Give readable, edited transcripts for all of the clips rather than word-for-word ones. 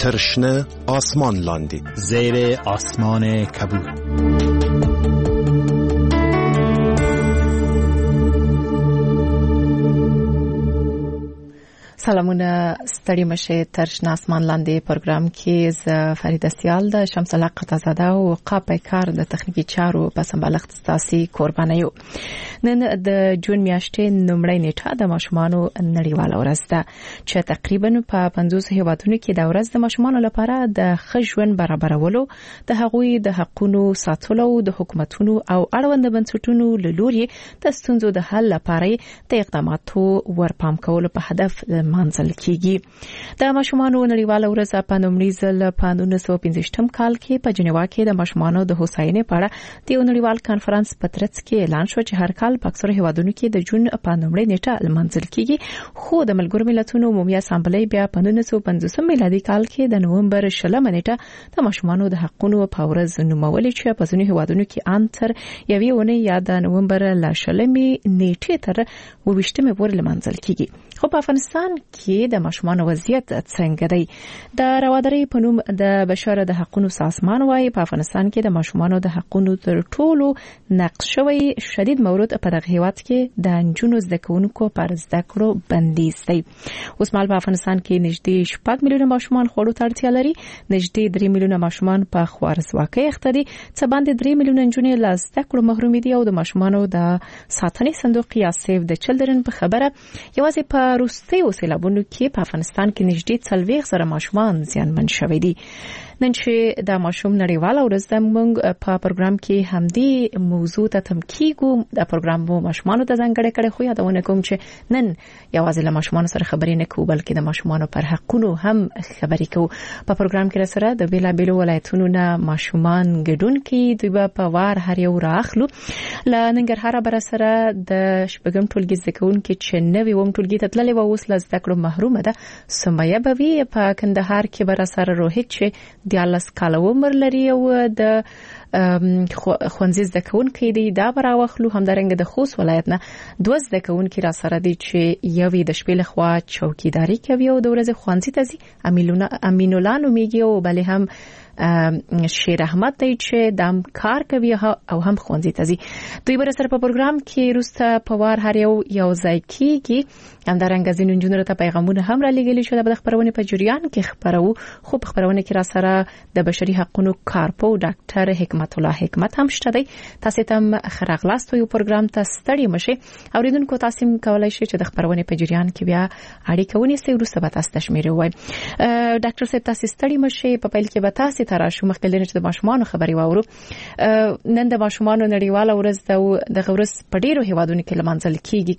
تر شنه آسمان لاندې زیر آسمان کبود. سلامونه، ستړي مشه. تر شنه آسمان لاندې پروګرام کې ز فرید سیال د شمس الله قطازاده او قاپی کار د تخنیکی چارو په سمبالښت ستاسي قربانه یو. نن د جون میاشتې نومړی نیټه د ماشومانو نړیواله ورځ ده چې تقریبا په 50 هیوادونو کې د ورځ د ماشومانو لپاره د ښه ژوند برابرولو، د هغوی د حقوقو ساتلو، د حکومتونو او اړوند بنسټونو له لوري د ستونزو د حل لپاره د اقداماتو ورپام کولو په هدف منځل کیږي. د ماشومانو نړیواله ورځ په لومړي ځل په 1915 کال کې په جنیوا کې د ماشومانو د هوساینې په اړه د نړیوال کانفرنس په ترڅ کې اعلان شو چې هر کال په اکثره هیوادونو کې د جون په لومړۍ نیټه منځل کیږي، خو د ملګرو ملتونو عمومي اسامبلې بیا په 1950 میلادي کال کې د نومبر 20 نیټه د ماشومانو د حقوقو په ورځ نومولې چې په ځینو هیوادونو کې ان تر یوې ونې یا د نومبر 20 نیټې تر 22 پورې منځل کیږي. خو په افغانستان کې د ماشومانو وضعیت څنګه دی؟ د روادرۍ په نوم د بشر د حقوقو سازمان وايي په افغانستان کې د ماشومانو د حقوقو تر ټولو نقض شوی شدید مورد په دغه هیواد کې د انجونو زده کوونکو پر زده کړو بندیز دی. اوس مهال په افغانستان کې نږدې 4 میلیونه ماشومان خوړو ته اړتیا لري، نږدې 3 میلیونه ماشومان په خوارزواکۍ اخته دي، څه باندې 3 میلیونه نجونې له زده کړو محروم دي او د ماشومانو د ساتنې صندوق یا سیف د چلډرن په خبره یوازې په روسي سیلابونو کې په افغانستان کې نږدې 40 زره ماشومان زیانمن شوي دي. نن چې د ماشوم نړیواله ورځ ده، موږ په پروګرام کې همدې موضوع ته تمکیږو. د پروګرام مو ماشومانو ته ځانګړی کړی، خو یادونه کوم چې نن یوازې له ماشومانو سره خبرې نه کوو بلکې د ماشومانو پر حقونو هم خبرې کوو. په پروګرام کې سره د بیلابیلو ولایتونو نه ماشومان ګډون کوي، دوی په وار هر یو راخلو. له ننګرهار بر سره د شپږم ټولګي زده کوونکي چې نوې وم ټولګي ته تللې و اوس له زده کړو محرومه ده. سمیه بوي په کندهار کې بر سره روهیت چې د 10 کال عمر لري او د خوندزي زده کوونکي دی دا براوخلو. همدارنګه د خوست ولایت نه 2 زده کوونکي را سره دي چې یوې د شپې لخوا چوکیداری کوي او د ورځې خوندزي ته ځي. امین الله نومیږي او بلې هم شیر احمد دی چې دام کار کوي او هم خوندزي ته ځي. دوی بر سره په پروګرام کې روسته په وار هر یو ځای کیږي. همدارنګه ځینې نجونو ته پیغامونه هم را لګیلي شو د خبرونه په جریان کې خبرو. خو په خبرونه کې را سره د بشري حقوقو کارپو ډاکټر حکمت الله حکمت هم شته دی. تاسو ته خراغلاست یو پروګرام ته ستړي مشه. اوریدونکو تاسو کولای شئ چې د خبرونه په جریان کې بیا اړیکه ونیسئ. روسته به تاسو تشمیره وای. ډاکټر صاحب تاسو ستړي مشه. په پیل کې به تاسو تراشو مخکې چې د ماشومانو خبري واورو. نن د ماشومانو نړیواله ورځ ده. د غورس په ډیرو هیوادونو کې لمانځل کیږي،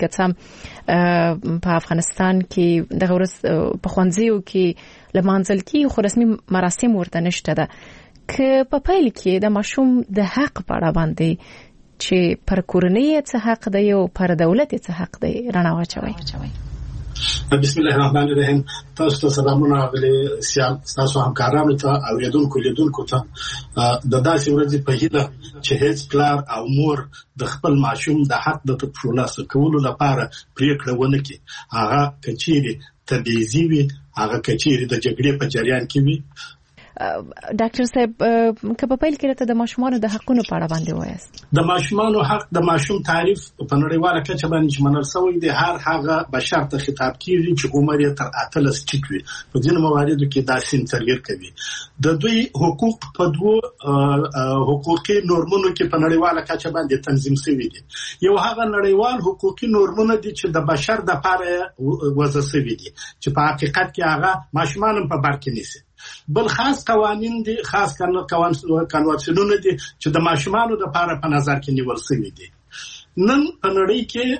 که په افغانستان کې د غورس په خوانځیو کې لمانځل کیږي، خو رسمي مراسم ورته نشته ده. که په پیل کې د ماشوم د حق په اړه باندې چې پر کورنۍ څه حق دی او پر دولت څه حق دی رڼا واچوي. بسم الله الرحمن الرحیم. تاسو ته سلامونه غلي سیال، تاسو همکارانو ته او لیدونکو ته د داسې ورځې په هیله چې هیڅ پلار او مور د خپل ماشوم د حق د ترلاسه کولو لپاره پریکړه ونه کړي. هغه کچيري تبعیضي وي، هغه کچيري د جګړې په جریان کې وي. ډاکټر صاحب که په پیل کې د ماشومانو د حقونو په اړه باندې وایاست. د ماشومانو حق د ماشوم تعریف په نړیواله کچه باندې منل شوی دی. هر هغه بشر ته خطاب کیږي چې عمر یې تر 18 ټیټ وي. په ځینو مواردو کې دا سین تغیر کوي. د دوی حقوق په 2 حقوقي نورمونو کې په نړیواله کچه باندې تنظیم شوی دي. یو هغه نړیوال حقوقي نورمونه دي چې د بشر د لپاره وضع شوی دي چې په حقیقت کې هغه ماشومان په بر کې نیسي. بل خاص قوانین دي، خاص قانونونه دي چې د ماشومانو د لپاره په نظر کې نیول شوی دي. نن په نړۍ کې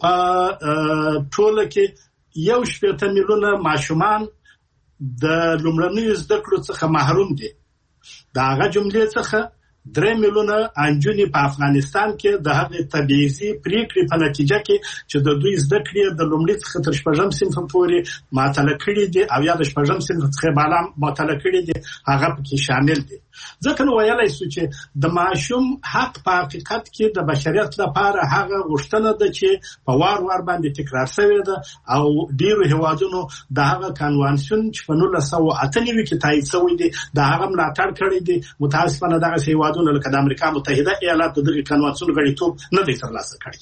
په ټوله کې 1.8 میلیونه ماشومان د لومړنیو زده کړو څخه محروم دي. دا هغه جملې څخه 3 میلیونه انجونې په افغانستان کې د هغه تبعیضي پریکړې په نتیجه کې چې د دوی زده کړې د لومړي څخه تر 4م صنف پورې معطل کړي دي او یا د 4م صنف څخه بالا معطل کړي دي، هغه پکې شامل دي. ځکه نو ویلای شو چې د ماشوم حق په حقیقت کې د بشریت لپاره هغه غوښتنه ده چې په وار باندې تکرار شوې ده او ډیرو هیوادونو د هغه کنوانسیون چې په 1998 کې تایید شوی دی د هغه ملاتړ کړی دی. متاسفانه دغه هیوادونو لکه د امریکا متحده ایالاتو دغه کنوانسیون غړیتوب نه دی ترلاسه کړی.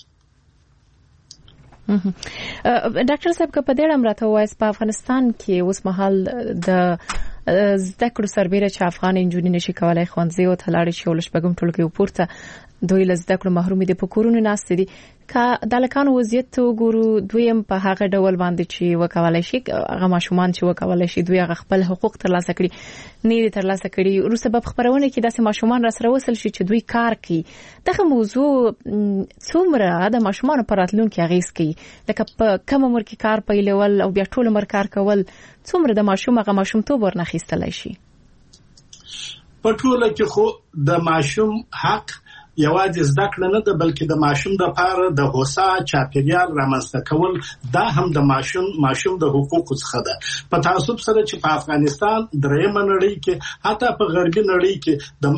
ډاکټر صاحب که په دې اړه راته وایي په افغانستان کې اوس مهال د زده کړو سربېره چې افغان انجونې نشي کولای ښوونځیو ته لاړې شي او له شپږم ټولګي پورته دوی له زده کړو محروم دي په کورونو ناست دي. که د هلکانو وضعیت وګورو دوی هم په هغه ډول باندې چې وکولای شي هغه ماشومان چې وکولای شي دوی هغه خپل حقوق ترلاسه کړي نه دي ترلاسه کړي. وروسته به خبرونه کې داسې ماشومان را سره وصل شي چې دوی کار کوي. دغه موضوع څومره د ماشومان په راتلونکي اغیز کوي لکه په کم عمر کې کار پیلول او بیا ټول عمر کار کول څومره د ماشوم هغه ماشومتوب ورنخیستلای شي؟ په ټوله کې خو د ماشوم حق یوازې زده کړه نه ده بلکې د ماشوم لپاره د هوسا چاپیریال رامنځته کول دا هم د ماشوم د حقوقو څخه ده. په تعصب سره چې په افغانستان درېمه نړۍ کې حتی په غربي نړۍ کې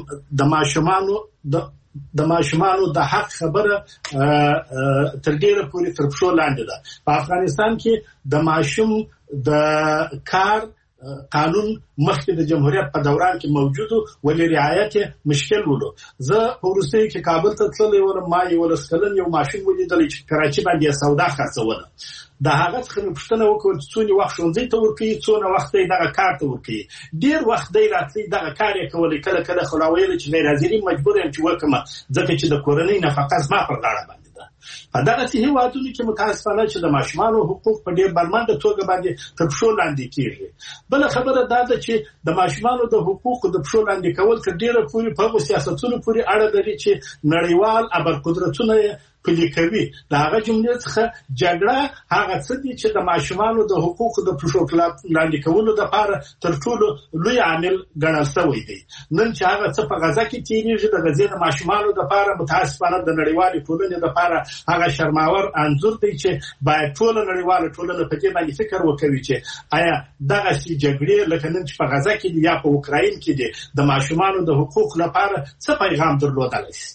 د ماشومانو د حق خبره تر ډیره پورې تر پښو لاندې ده. په افغانستان کې د ماشوم د کار قانون مخکې د جمهوریت په دوران کې موجودو ولې رعایت مشکل ولو. زه په روسیې کې کابل ته تللی وم، ما یو لسکلن یو ماشوم ولیدل چې کراچي باندې سودا خرڅوله. د هغه څخه پوښتنه وکړه چې څونه وخت ښوونځي ته ورکوي، څونه وخت یې دغه کار ته ورکوي. ډیر وخت دی راتلی دغه کار یې کولی، کله کله خو راویل چې غیر حاضري مجبور یم چې وکړم ځکه چې د کورنۍ نفقه زما پر غاړه باندې. په دغه هیوادونو کې متاسفانه چې د ماشومانو حقوق په ډېر برمنده توګه باندې تر پښو لاندې کیږي. بل خبره دا ده چې د ماشومانو د حقوقو د پښو لاندې کول تر ډیره پورې په سیاستونو پورې اړه لري چې نړیوال ابرقدرتونه پلي کوي. د هغه جملې څخه جګړه هغه څه دي چې د ماشومانو د حقوقو د پښو لاندې کولو لپاره تر ټولو لوی عامل ګڼل شوی دی. نن چې هغه څه په غزه کې تیریږي د غزې د ماشومانو لپاره متاسفانه د نړیوالې ټولنې لپاره هغه شرماور انځور دی چې باید ټول نړیواله ټولنه په دې باندې فکر وکړي چې آیا دغه سي جګړې لکه نن چې په غزه کې یا په اوکراین کې دي د ماشومانو د حقوق لپاره څه پیغام درلودلی شي.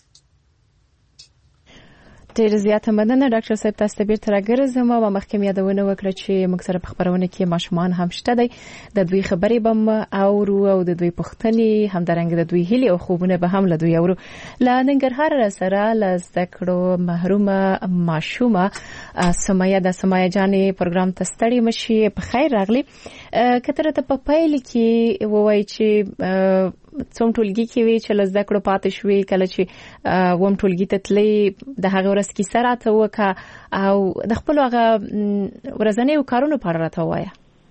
ډېر زیاته مننه ډاکټر صاحب، تاسو ته بیرته راګرځم او مخکې یادونه وکړه چې موږ سره په خبرونه کې ماشومان هم شته دي. د دوی خبرې به اورو او د دوی پوښتنې همدارنګه د دوی هیلې او خوبونه به هم له دوی اورو. له ننګرهار سره له زده کړو محرومه ماشومه سمیه جانې پروګرام ته ستړي مشي. په خیر راغلی. کتره ته په پیل کې وایي چې څوم ټولګي کې وی چې زده کړو پاتې شوې، کله چې ووم ټولګي ته تلې د هغه ورځ کیسه راته وکړه او د خپل هغه ورځنیو کارونو په اړه راته ووایه.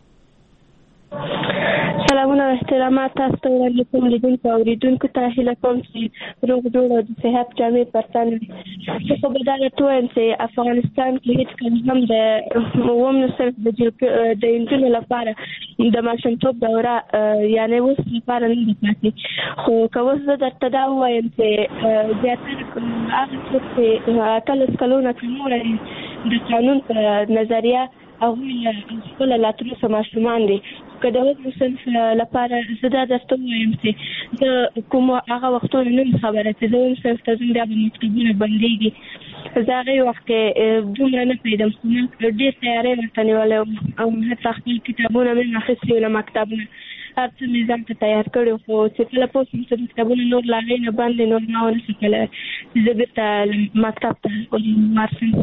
سلامونه او احترامات تاسو ته وړاندې کوم لیدونکو او اوریدونکو ته هیله کوم چې روغ جوړ او د صحت جامې پر تن وي. زه خو به دا درته وایم چې افغانستان کې هېڅکله هم د اووم صنف د نجونو لپاره د ماشومتوب دوره یعنې اوس لپاره نه ده پاتې. خو که اوس زه درته دا ووایم چې زیاتره هغه څوک چې 18 کلونه کموره د قانون په نظریه هغوی خپل لا تر اوسه ماشومان دي. که د اووم صنف لپاره زه دا درته ووایم چې زه کوم هغه وختونه نه یم خبره چې زه اووم صنف ته ځم بیا به مکتبونه بندېږي. زه هغې وخت کې دومره نه پوهېدم خو ما ډېر تیاری ورته نیولی وم او حتی خپل کتابونه مې اخیستي وو له مکتب نه، هر څه مې ځان ته تیار کړي. خو چې کله پوه شوم چې کتابونه نور له هغې نه بند دي نور ما ونه شو کولی چې زه بېرته مکتب ته ورشم.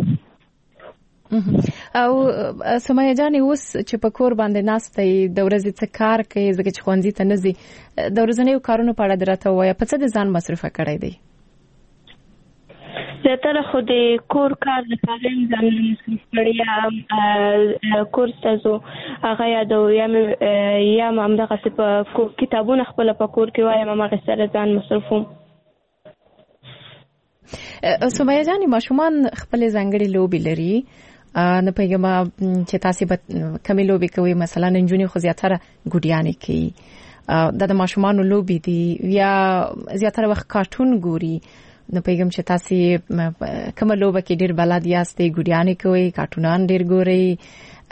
او سمیه جانې اوس چې په کور باندې ناسته یې د ورځې څه کار کوي ځکه چې ښوونځي ته نه ځي، د ورځنیو کارونو په اړه دې راته ووایه په څه د ځان مصرفه کړی دی؟ زیاتره خو د کور کار لپاره یم ځانونه مصرف کړی، یا کورس ته ځو هغه یادو یا م همدغسې په کتابونه خپله په کور کې وایم همغې سره ځان مصرفوم. سمیه جانې ماشومان خپلې ځانګړې لوبې لري، نه پوهېږم چې تاسې به کمې لوبې کوئ، مثلا نجونې خو زیاتره ګوډیانې کوي، دا د ماشومانو لوبې دي یا زیاتره وخت کارټون ګوري. نه پوهېږم چې تاسې کومه لوبه کې ډېر بلد یاستئ، ګوډیانې کوئ، کارټونان ډېر ګورئ،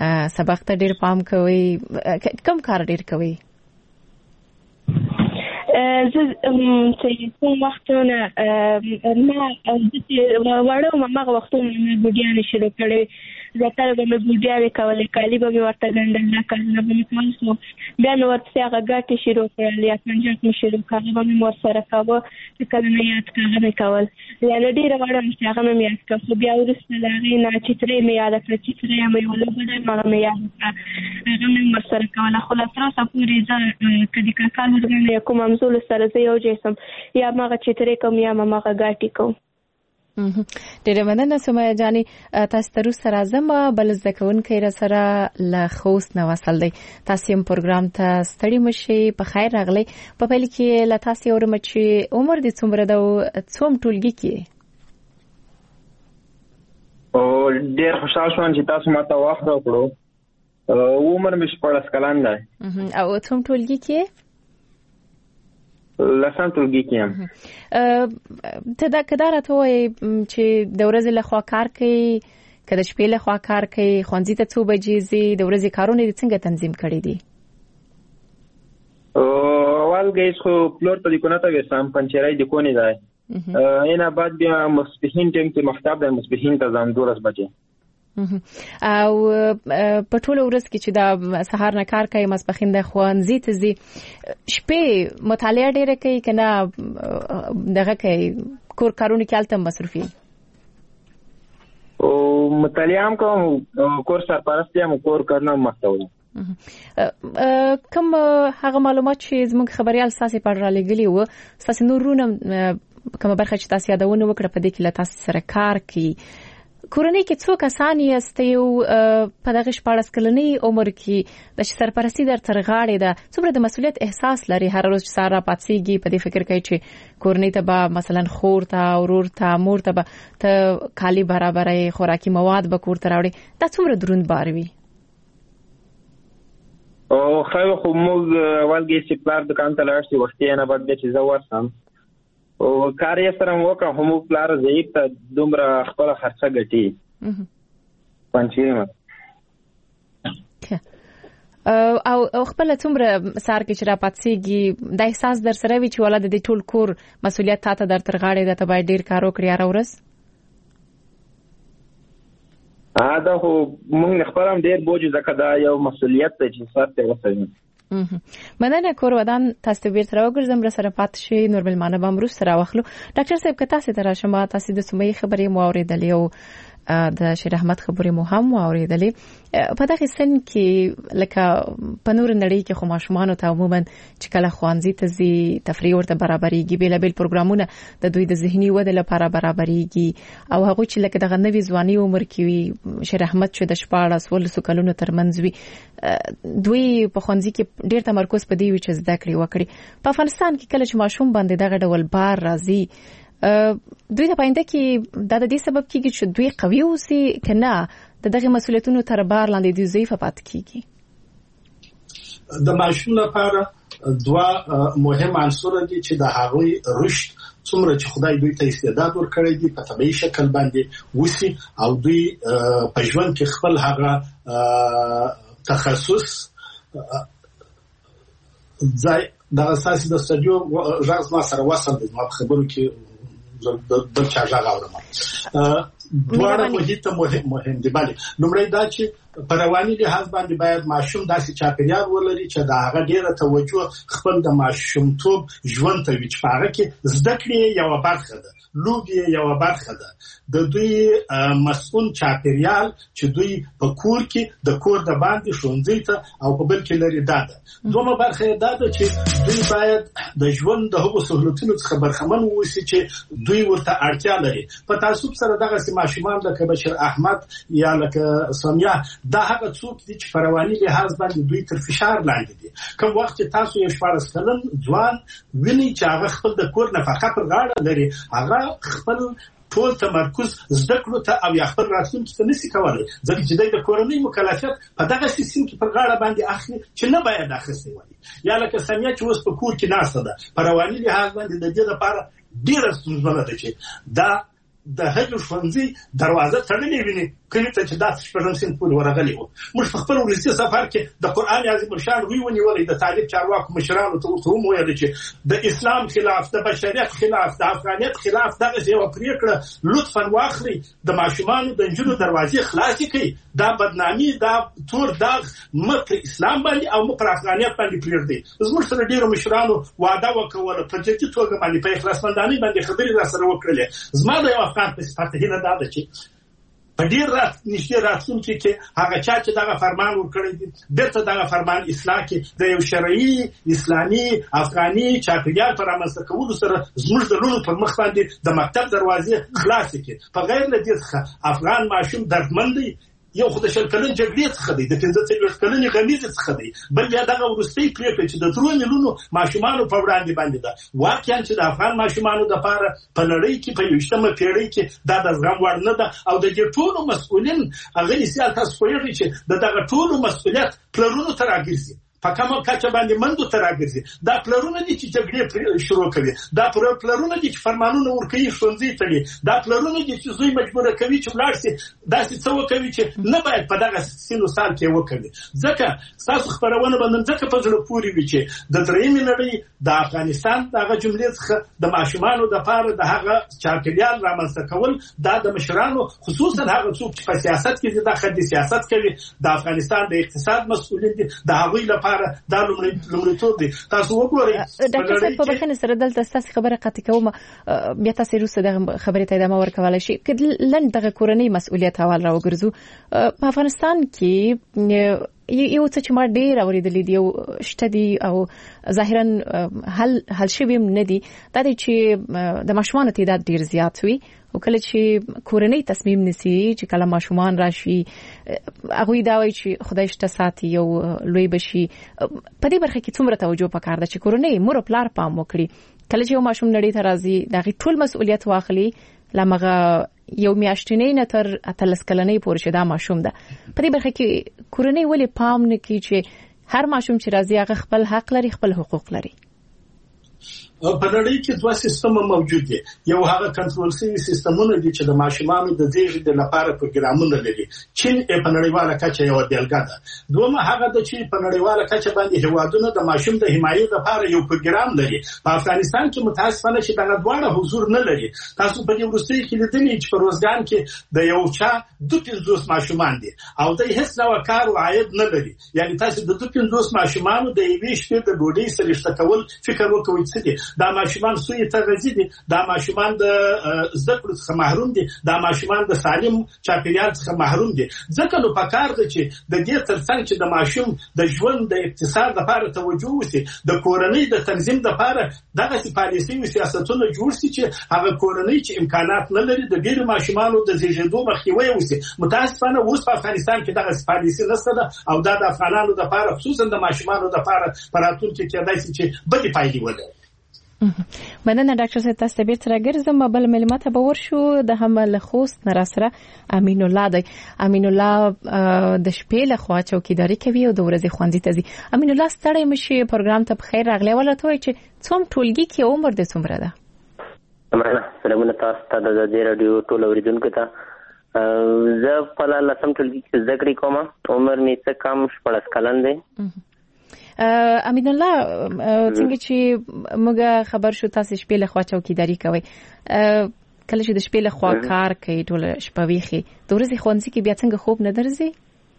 سبق ته ډېر پام کوئ، کوم کار ډېر کوئ؟ چې کوم وختونه ما وړو ما وختونه ګډیانې شروع کړې زیاتره به مې ګډیانې کولې کالي به مې ورته ګنډل کالونه به مې کول سو بیا مې ورپسې هغه ګاټې شروع کړل یا پنجاب مې شروع کړ هغه به مې ورسره کاوه چې کله مې یاد کړ هغه مې کول یعنې ډېره وړه مې چې هغه مې یاد کړ خو بیا وروسته د هغې نه چترۍ مې یاده کړه چترۍ مې یوه لوبه ده هغه مې یاده کړه هغه مې ورسره کوله خو له تر اوسه پورې زه که د کاکا لورګانو یا کوم همزولو سره زه یو ځای سم یا هماغه چترۍ کوم یا هماغه ګاټې کوم. ډېره مننه سمیه جانې. تاسو ته وروسته راځم. بل زده کوونکی راسره له خوست نه وصل دی. تاسو هم پروګرام ته ستړي مشئ. په خیر راغلی. په پیل کې له تاسو اورم چې عمر دې څومره ده او څوم ټولګي کې؟ ډېر خوشحال شوم چې تاسو ماته وخت راکړو. عمر مې 14 کلن دی. او څوم ټولګي کې؟ لسم ټولګي کې یم. ته دا کدا راته وایې چې د ورځې لخوا کار کوي که د شپې لخوا کار کوي ښوونځي ته څو بجې ځې د ورځې کارونه دې څنګه تنظیم کړي دي؟ اول گیس خو پلور په لیکونه ته وسام پنچرای د کونی دی اینا بعد بیا مصبحین ټیم کې مختاب د مصبحین ته ځم 12 بجې او په ټول ورځ کې چې دا سهار نه کار کوي ماسپخین د ښوونځي ته ځي شپې مطالعه ډېره کوي که نه دغه کوي کور کارونه کې هلته مصروف وي؟ مطالعه هم کوم کور سرپرست یم کور کارونه هم مخته وړم. کوم هغه معلومات چې زموږ خبریال ستاسې په اړه رالیږلي وو ستاسې نور ورونه کومه برخه چې تاسې یادونه وکړه په دې کې له تاسې سره کار کوي کورنۍ کې څو کسان یاستئ او په دغه 14 کلنۍ عمر کې د سرپرستي در تر غاړې ده څومره د مسؤلیت احساس لري هر ورځ چې سهار راپاڅېږي په دې فکر کوي چې کورنۍ ته به مثلا خور ته ورور ته مور ته به ته کالي برابروي خوراکي مواد به کور ته راوړي دا څومره دروند بار وي؟ خو موږ اولګې چې پلار دکان ته لاړ شي وختي نه بعد چې زه ورسم او کار یې سره وکړم هم پلار ضعیف ته دومره خپل خرچه ګټي پنځه او خپل څومره سار کې چې راپاتېږي د احساس در سره وي چې ولادت د ټول کور مسؤلیت تاسو در تر غاړې ده ته باید ډیر کار وکړي هر ورځ؟ دا خو موږ خپل هم ډیر بوج ځکه دا یو مسؤلیت دی چې سر ته وسوي. مننه کور ودان تاسو ته بیرته راوګرځم را سره پات شي نور ملمانه به امروز سره واخلو. ډاکټر صاحب که تاسو ته راشم تاسو د سمیه خبرې مو اوریدلې او د شیر احمد خبرې مو هم اوریدلې په دغه سن کې لکه په نور نړۍ کې خو ماشومان ته عموما چې کله ښوونځي ته ځي تفریح ورته برابرېږي بیلابیل پروګرامونه د دوی د ذهني وده لپاره برابرېږي او هغه چې لکه دغه نوې ځواني عمر کې وي شیر احمد چې د 14 کلونو ترمنځ وي دوی په ښوونځي کې ډېر تمرکز په دی وي چې زده کړې وکړي. په افغانستان کې کله چې ماشوم باندې دغه ډول بار راځي دوی ته پاینده کې دا د دې سبب کېږي چې دوی قوي اوسي که نه د دغه مسؤلیتونو تر بار لاندې دوی ضعیفه پاتې کېږي؟ د ماشوم لپاره دوه مهم عنصر دي چې د هغوی رشد څومره چې خدای دوی ته استعداد ورکړی دی په طبيعي شکل باندې وسی او دوی په ژوند کې خپل هغه تخصص ځای د اساسي د استډیو ژغ ما سره وصل دي ما خبرو کې د چا ژغ اورم دواړه مهم دي. بله لومړی دا چې په رواني لحاظ باندې باید ماشوم داسې چاپیریال ولري چې دا هغه ډیره توجه خپل د ماشومتوب ژوند ته وي چې په هغه کې زده کړې یو برخه ده لوبي یو برخه ده د دوی مسؤل چاپیریال چې دوی په کور کې د کور د باندې ښوونځي ته او په بل کې لري ده دومره برخه ده چې دوی باید د ژوند د هغو سہولتونو څخه برخمن ووسی چې دوی ورته اړتیا لري. په تعصب سره دغه ماشومان لکه بشیر احمد یا لکه سمیه دا هغه څوک دي چې په رواني لحاظ باندې دوی تر فشار لاندې دي. کوم وخت تاسو یو 14 کلن ځوان ویني چې هغه خپل د کور نفقه پر غاړه لري هغه خپل ټول تمرکز زده کړو ته او یا خپل راتلونکي ته نشي کولای ځکه چې د کورنۍ مکلفیت په دغه سیستم کې پر غاړه باندې اخلي چې نه باید اخیستي وي. یا لکه سمیه چې اوس په کور کې ناسته ده په رواني لحاظ باندې د دې لپاره ډیره ستونزمنه ده چې دا د هغه ښوونځي دروازه تړلې ویني کلی ته چې داسې شپږم سین پورې ورغلی وو. موږ په خپل ولسي سفر کې د قرآن عظیم الشان روی ونیولې، د طالب چارواکو مشرانو ته ورته وویل چې د اسلام خلاف، د بشریت خلاف، د افغانیت خلاف دغسې یوه پرېکړه لطفا واخلئ، د ماشومانو د نجونو دروازې خلاصې کړئ، دا بدنامي، دا تور داغ مه پر اسلام باندې او مه پر افغانیت باندې پرېږدئ. زموږ سره ډېرو مشرانو وعده وکوله، په جدي توګه باندې په اخلاصمندانۍ باندې خبرې راسره وکړلې. زما د یو افغان په صفت هیله دا ده چې په ډیر نږدې راتلونکي کې هغه چا چې دغه فرمان ورکړی دي بیرته دغه فرمان اصلاح کړي، د یو شرعي اسلامي افغاني چاپیریال په رامنځته کولو سره زموږ د لوڼو پر مخ باندې د مکتب دروازې خلاصې کړي. په غیر له دې څخه افغان ماشوم دردمن دی، یو خو د شل کلن جګړې څخه دی، د 15 کلنې غمیزې څخه دی، بل بیا دغه وروستۍ پرېکړه چې د 3 میلیونو ماشومانو په وړاندې باندې ده. واقعا چې د افغان ماشومانو دپاره په نړۍ کې په 21مه پېړۍ کې دا د زغم وړ نه ده. او د دې ټولو مسؤلین هغه سیال تاسو پوهېږئ چې د دغه ټولو مسؤلیت پلرونو ته راګرځي، په کومه کچه باندې مندو ته راګرځي. دا پلرونه دي چې جګړې شروع کوي، دا پلرونه دي چې فرمانونه ورکوي، ښوونځي تړي، دا پلرونه دي چې زوی مجبوره کوي چې ولاړ شي داسې څه وکوي چې نه باید په دغه سن و سال کې وکوي. ځکه ستاسو خپرونه به نن ځکه په زړه پورې وي چې د درېیمې نړۍ د افغانستان د هغه جملې څخه د ماشومانو دپاره د هغه چاپېریال رامنځته کول، دا د مشرانو خصوصا هغه څوک چې په سیاست کې دي، دا خدي سیاست کوي، د افغانستان د اقتصاد مسؤلین دي، د هغوی لپاره دا لومړیتوب دی. تاسو وګورئ ډاکټر صاحب په بخښنې سره دلته ستاسو خبره قطع کوم، بیا تاسو وروسته دغه خبرې ته ادامه ورکولی شئ. که لنډ دغه کورنۍ مسؤلیت حوال راوګرځو، په افغانستان کې یو څه چې ما ډېر اورېدلی دي او شته دي او ظاهرا حل شوي هم نه دي، دا دی چې د ماشومانو تعداد ډېر زیات وي او کله چې کورنۍ تصمیم نیسي چې کله ماشومان راشي هغوی دا وایي چې خدای شته ساتي او لوی بشي. په دې برخه کې څومره توجه پکار ده چې کورنۍ مور او پلار پام وکړي کله چې یو ماشوم نړۍ ته راځي د هغې ټول مسؤلیت واخلي، لمغه یو میاشتنۍ نه تر 18 کلنۍ پورې چې دا ماشوم ده. په دې برخه کې کورنۍ ولې پام نه کوي چې هر ماشوم چې راځي هغه خپل حق لري، خپل حقوق لري؟ په نړۍ کې دوه سیستم موجود دي. یو هغه کنټرول شوي سیستمونه دي چې د ماشومانو د زیږې لپاره پروګرامونه لري. چین په نړیواله کچه یو بیلګه ده. دومره هغه د چې په نړیواله کچه باندې هیوادونه د ماشوم د حمایې لپاره یو پروګرام لري. په افغانستان کې متاسفانه چې دغه دواړه حضور نه لري. تاسو په دې وروستیو کې لیدلي چې په روزګان کې د یو چا 250 ماشومان دي او د هیڅ ډول کار او عاید نه لري. یعنی تاسو د 250 ماشومانو د یوې شپې د ډوډۍ سره شته کول فکر وکوئ څه دي. دا ماشومان سوی ته غځي دي، دا ماشومان د زده کړو څخه محروم دي، دا ماشومان د سالم چاپیریال څخه محروم دي. ځکه نو پکار ده چې د دې ترڅنګ چې د ماشوم د ژوند د اقتصاد لپاره توجه وشي، د کورنۍ د تنظیم لپاره دغه پالیسي او سیاستونه جوړ شي چې هغه کورنۍ چې امکانات نه لري د ډېرو ماشومانو د زیږېدو مخنیوی وشي. متاسفانه اوس په افغانستان کې دغه پالیسي نشته ده او دا د افغانانو لپاره خصوصا د ماشومانو لپاره په راتلونکي کې کېدای شي چې بدې پایلې ولري. مننه ډاکټر صاحب، تاسو ته بیرته راګرځم. بل ملمت به ورشو د هم خوست نه راسره امین الله دی. امین الله د شپې له خوا چوکیداری کوي او د ورځې ښوونځي ته ځي. امین الله ستړی مشي، پروګرام ته بخیر راغلی. ولته وایي چې څوم ټولګي کې عمر دې څومره ده؟ مننه. سلامونه تاسو ته د دې رادیو ټول اوریدونکو ته. زه په 10م ټولګي کې زده کړې کوم. عمر مې څه کم 14 کلن دی. امین الله، څنګه چې موږ خبر شو تاسو شپې له خوا چوکیداری کوي، کله چې د شپې له خوا کار کوي ټول شپه ویخي، د ورځې ښوونځي کې بیا څنګه خوب نه درځي؟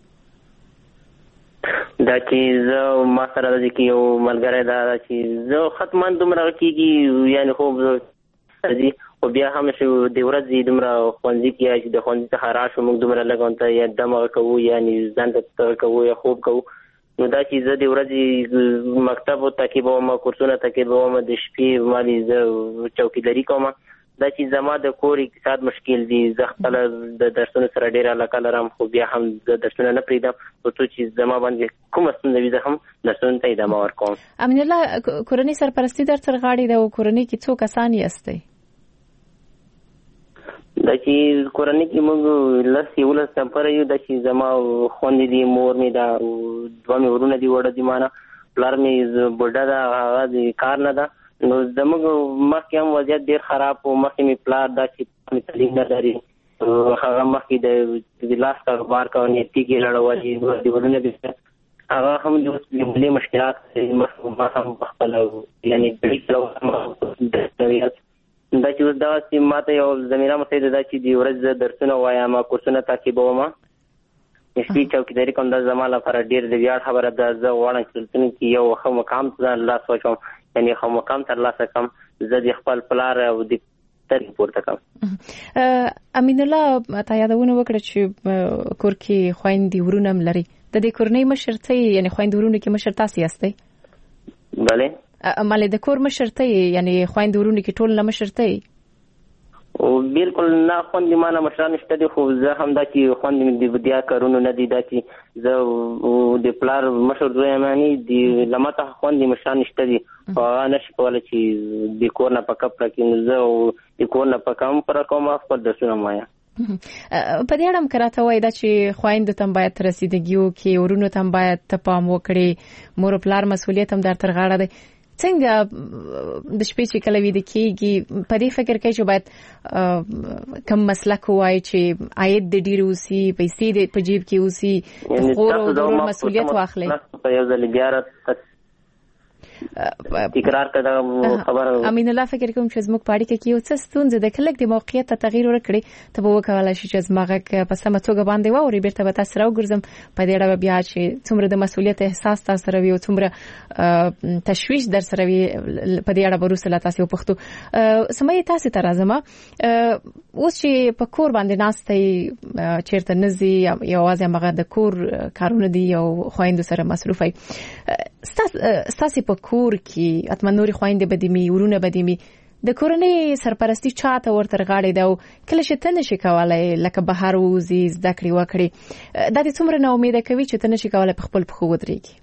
دا چې زه ما سره د کې یو ملګری دا چې زه ختمان دومره کېږي، یعنی خوب درځي خو بیا هم چې د ورځې دومره ښوونځي کې چې د ښوونځي څخه راشو موږ دومره لږ ته یا دمه کوو، یعنی ځان ته کوو یا خوب کوو. نو دا چې زه د ورځې مکتب تعقیبوم، کورسونه تعقیبوم، د شپې مالي زه چوکیداري کوم. دا چې زما د کور اقتصاد مشکل دي، زه خپل د درسونو سره ډېره علاقه لرم خو بیا هم د درسونه نه پرېږدم تر څو چې زما باندې کومه ستونزه وي زه هم درسونو ته ادامه ورکوم. امین الله، کورنۍ سرپرستي در تر غاړې ده او کورنۍ کې څو کسان یاستئ؟ دا چې کورنۍ کې موږ 11 نفره یو. دا چې زما خویندې دي، مور مې ده، 2 مې ورونه دي، وړه دي مانه، پلار مې بوډا ده، هغه د کار نه ده. نو زموږ مخکې هم وضعیت ډېر خراب و. مخکې مې پلار دا چې تعلیم نه لري، هغه مخکې د لاس کاروبار کوي تیږي لړولې د ورونه دي هغه هم د ملي مشکلات ما هم خپل یعنی دا چې دا چې ماته یو زمينه مسایده دا چې د ورځ درسونه وایم کورسونه تعقیبوم شپې چوکیداری کوم د زمانه لپاره ډیر د ویاړ خبره ده زه غواړم چې یو ښه مقام ته الله سوچم یعنی ښه مقام تر لاسه کوم زه د خپل پلار او د تر پورته کوم امین الله تا یادونه وکړه چې کور کې خويندې ورونم لري د دې کورنۍ مشر ته یعنی خويندې ورونه کې مشر تاسو یاستئ بله مالې د کور مشر ته یعنی خويندې ورونه کې ټول نه مشر ته او بالکل نه خوندې مانه مشران نشته دي خو زه هم دا چې خوندې د بدیا کارونه نه دي دا چې زه د پلار مشر زوی مانی د لمته خوندې مشران نشته دي هغه نشي کولی چې د کور نه په کپ راکړي زه د کور نه په کم پر کوم خپل درسونه وایم په دې اړه کراته وای دا چې خويندو ته باید رسیدګیو کې ورونو ته باید تپام وکړي مور پلار مسؤلیت هم در تر غاړه دی څنګه د شپې چې کله ویده کېږي په دې فکر کوي چې باید کم مسلک وای چې عاید د ډیر اوسي پیسې د په جیب کې اوسي خور او مسؤلیت واخلي په یو ځل بیا تکرار کړه خبر امین الله فکر کوم چې زموږ پاړی کې یو څه ستونزه د کلک د موقعیت تغییر ورکړي ته به وکولای شي چې زماغه په سمه توګه باندې ووري بیرته به تاسو راوګرځم په دې اړه بیا چې څومره د مسؤلیت احساس تاسو سره وي او څومره تشویش در سره وي په دې اړه بروسله تاسو پښتو سمې تاسو ته راځم اوس چې په کور باندې ناستې چیرته نزي یوازې مغه د کور کارونه دي او خويندو سره مصروفي ستاسو په کور کې اتمنوري خويندې بدیمي ورونه بدیمي د کورنۍ سرپرستی چاته ورتر غاړي دا کله چې تنه شي کولای لکه بهر وزي زده کړې وکړي د دې څومره نه امید کوي چې تنه شي کولای په خپل پخو ودرېږي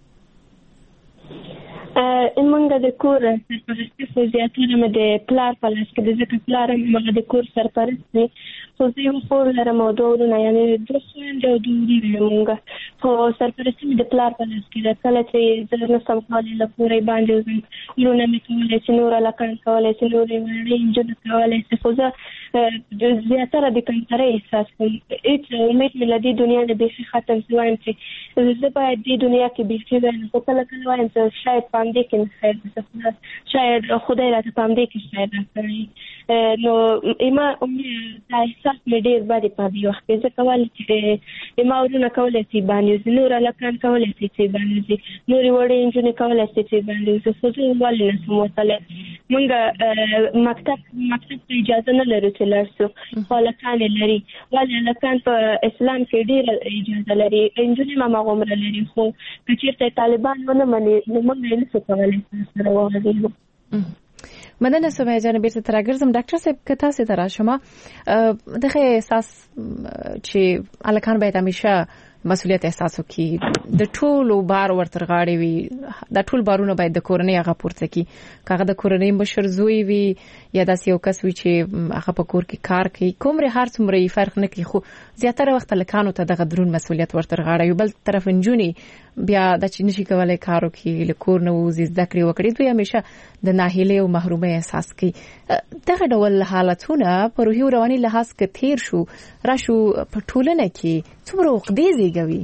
منګه د کور سرپرستی خو زیاتره مې د پلار په لاس کې د ځکه پلار مې د کور سرپرستی خو زه یو خور لرم او دوه ورونه یعنی دوه خویندې او دوه ورونه مونږه خو سرپرستی مې د پلار په لاس کې ده کله چې زه نشم کولی له کورې باندې وځم ورونه مې کولی چې نور هلکان کولی چې نورې وړې نجونې کولی چې خو زه زیاتره د کمترۍ احساس کوم هېڅ امید مې له دې دنیا نه بیخي ختم شي وایم چې زه باید دې دنیا کې بیخي وایم خو کله کله وایم چې شاید په همدې کې نه خیر شاید خدای راته په همدې کې خیر راکړي نو دا احساس مې ډېر بد په دې وخت کې زه کولی چې ما ورونه کولی شي باندې نور هلکان کولی شي چې باندې نورې وړې نجونې کولی شي چې باندې خو زه ولې نشم وتلی مونږ مکتب ته اجازه نه لرو چې لاړ شو خو هلکان یې لري ولې هلکان په اسلام کې ډېره اجازه لري نجونې هم هغومره لري خو که چېرته طالبان ونه مني نو موږ یې نشو کولی سره وغږېږو مننه سمیه جان بیرته تر راګرځم ډاکټر صاحب که تاسو ته راشم دغه احساس چې الکان باید همیشه مسؤلیت احساس وکړي د ټولو بار ورتر غاړي وي د ټول بارونه باید د کورنۍ هغه پورته کړي کاغه د کورنۍ مشر زوی وي یا داسې یو کس وي چې هغه په کور کې کار کوي کومره هر څومره فرق نه کوي خو زیاتره وخت لکانو ته دغه درون مسؤلیت ورتر غاړي بل طرف انجونی بیا د چې نشي کولای کارو کې له کور نه وزي زده کړې وکړي دوی همیشه د ناهیلۍ او محرومۍ احساس کوي دغه ډول حالتونه په روحي او رواني لحاظ کې تیر شو راشو په ټولنه کې څومره وقدې زیږوي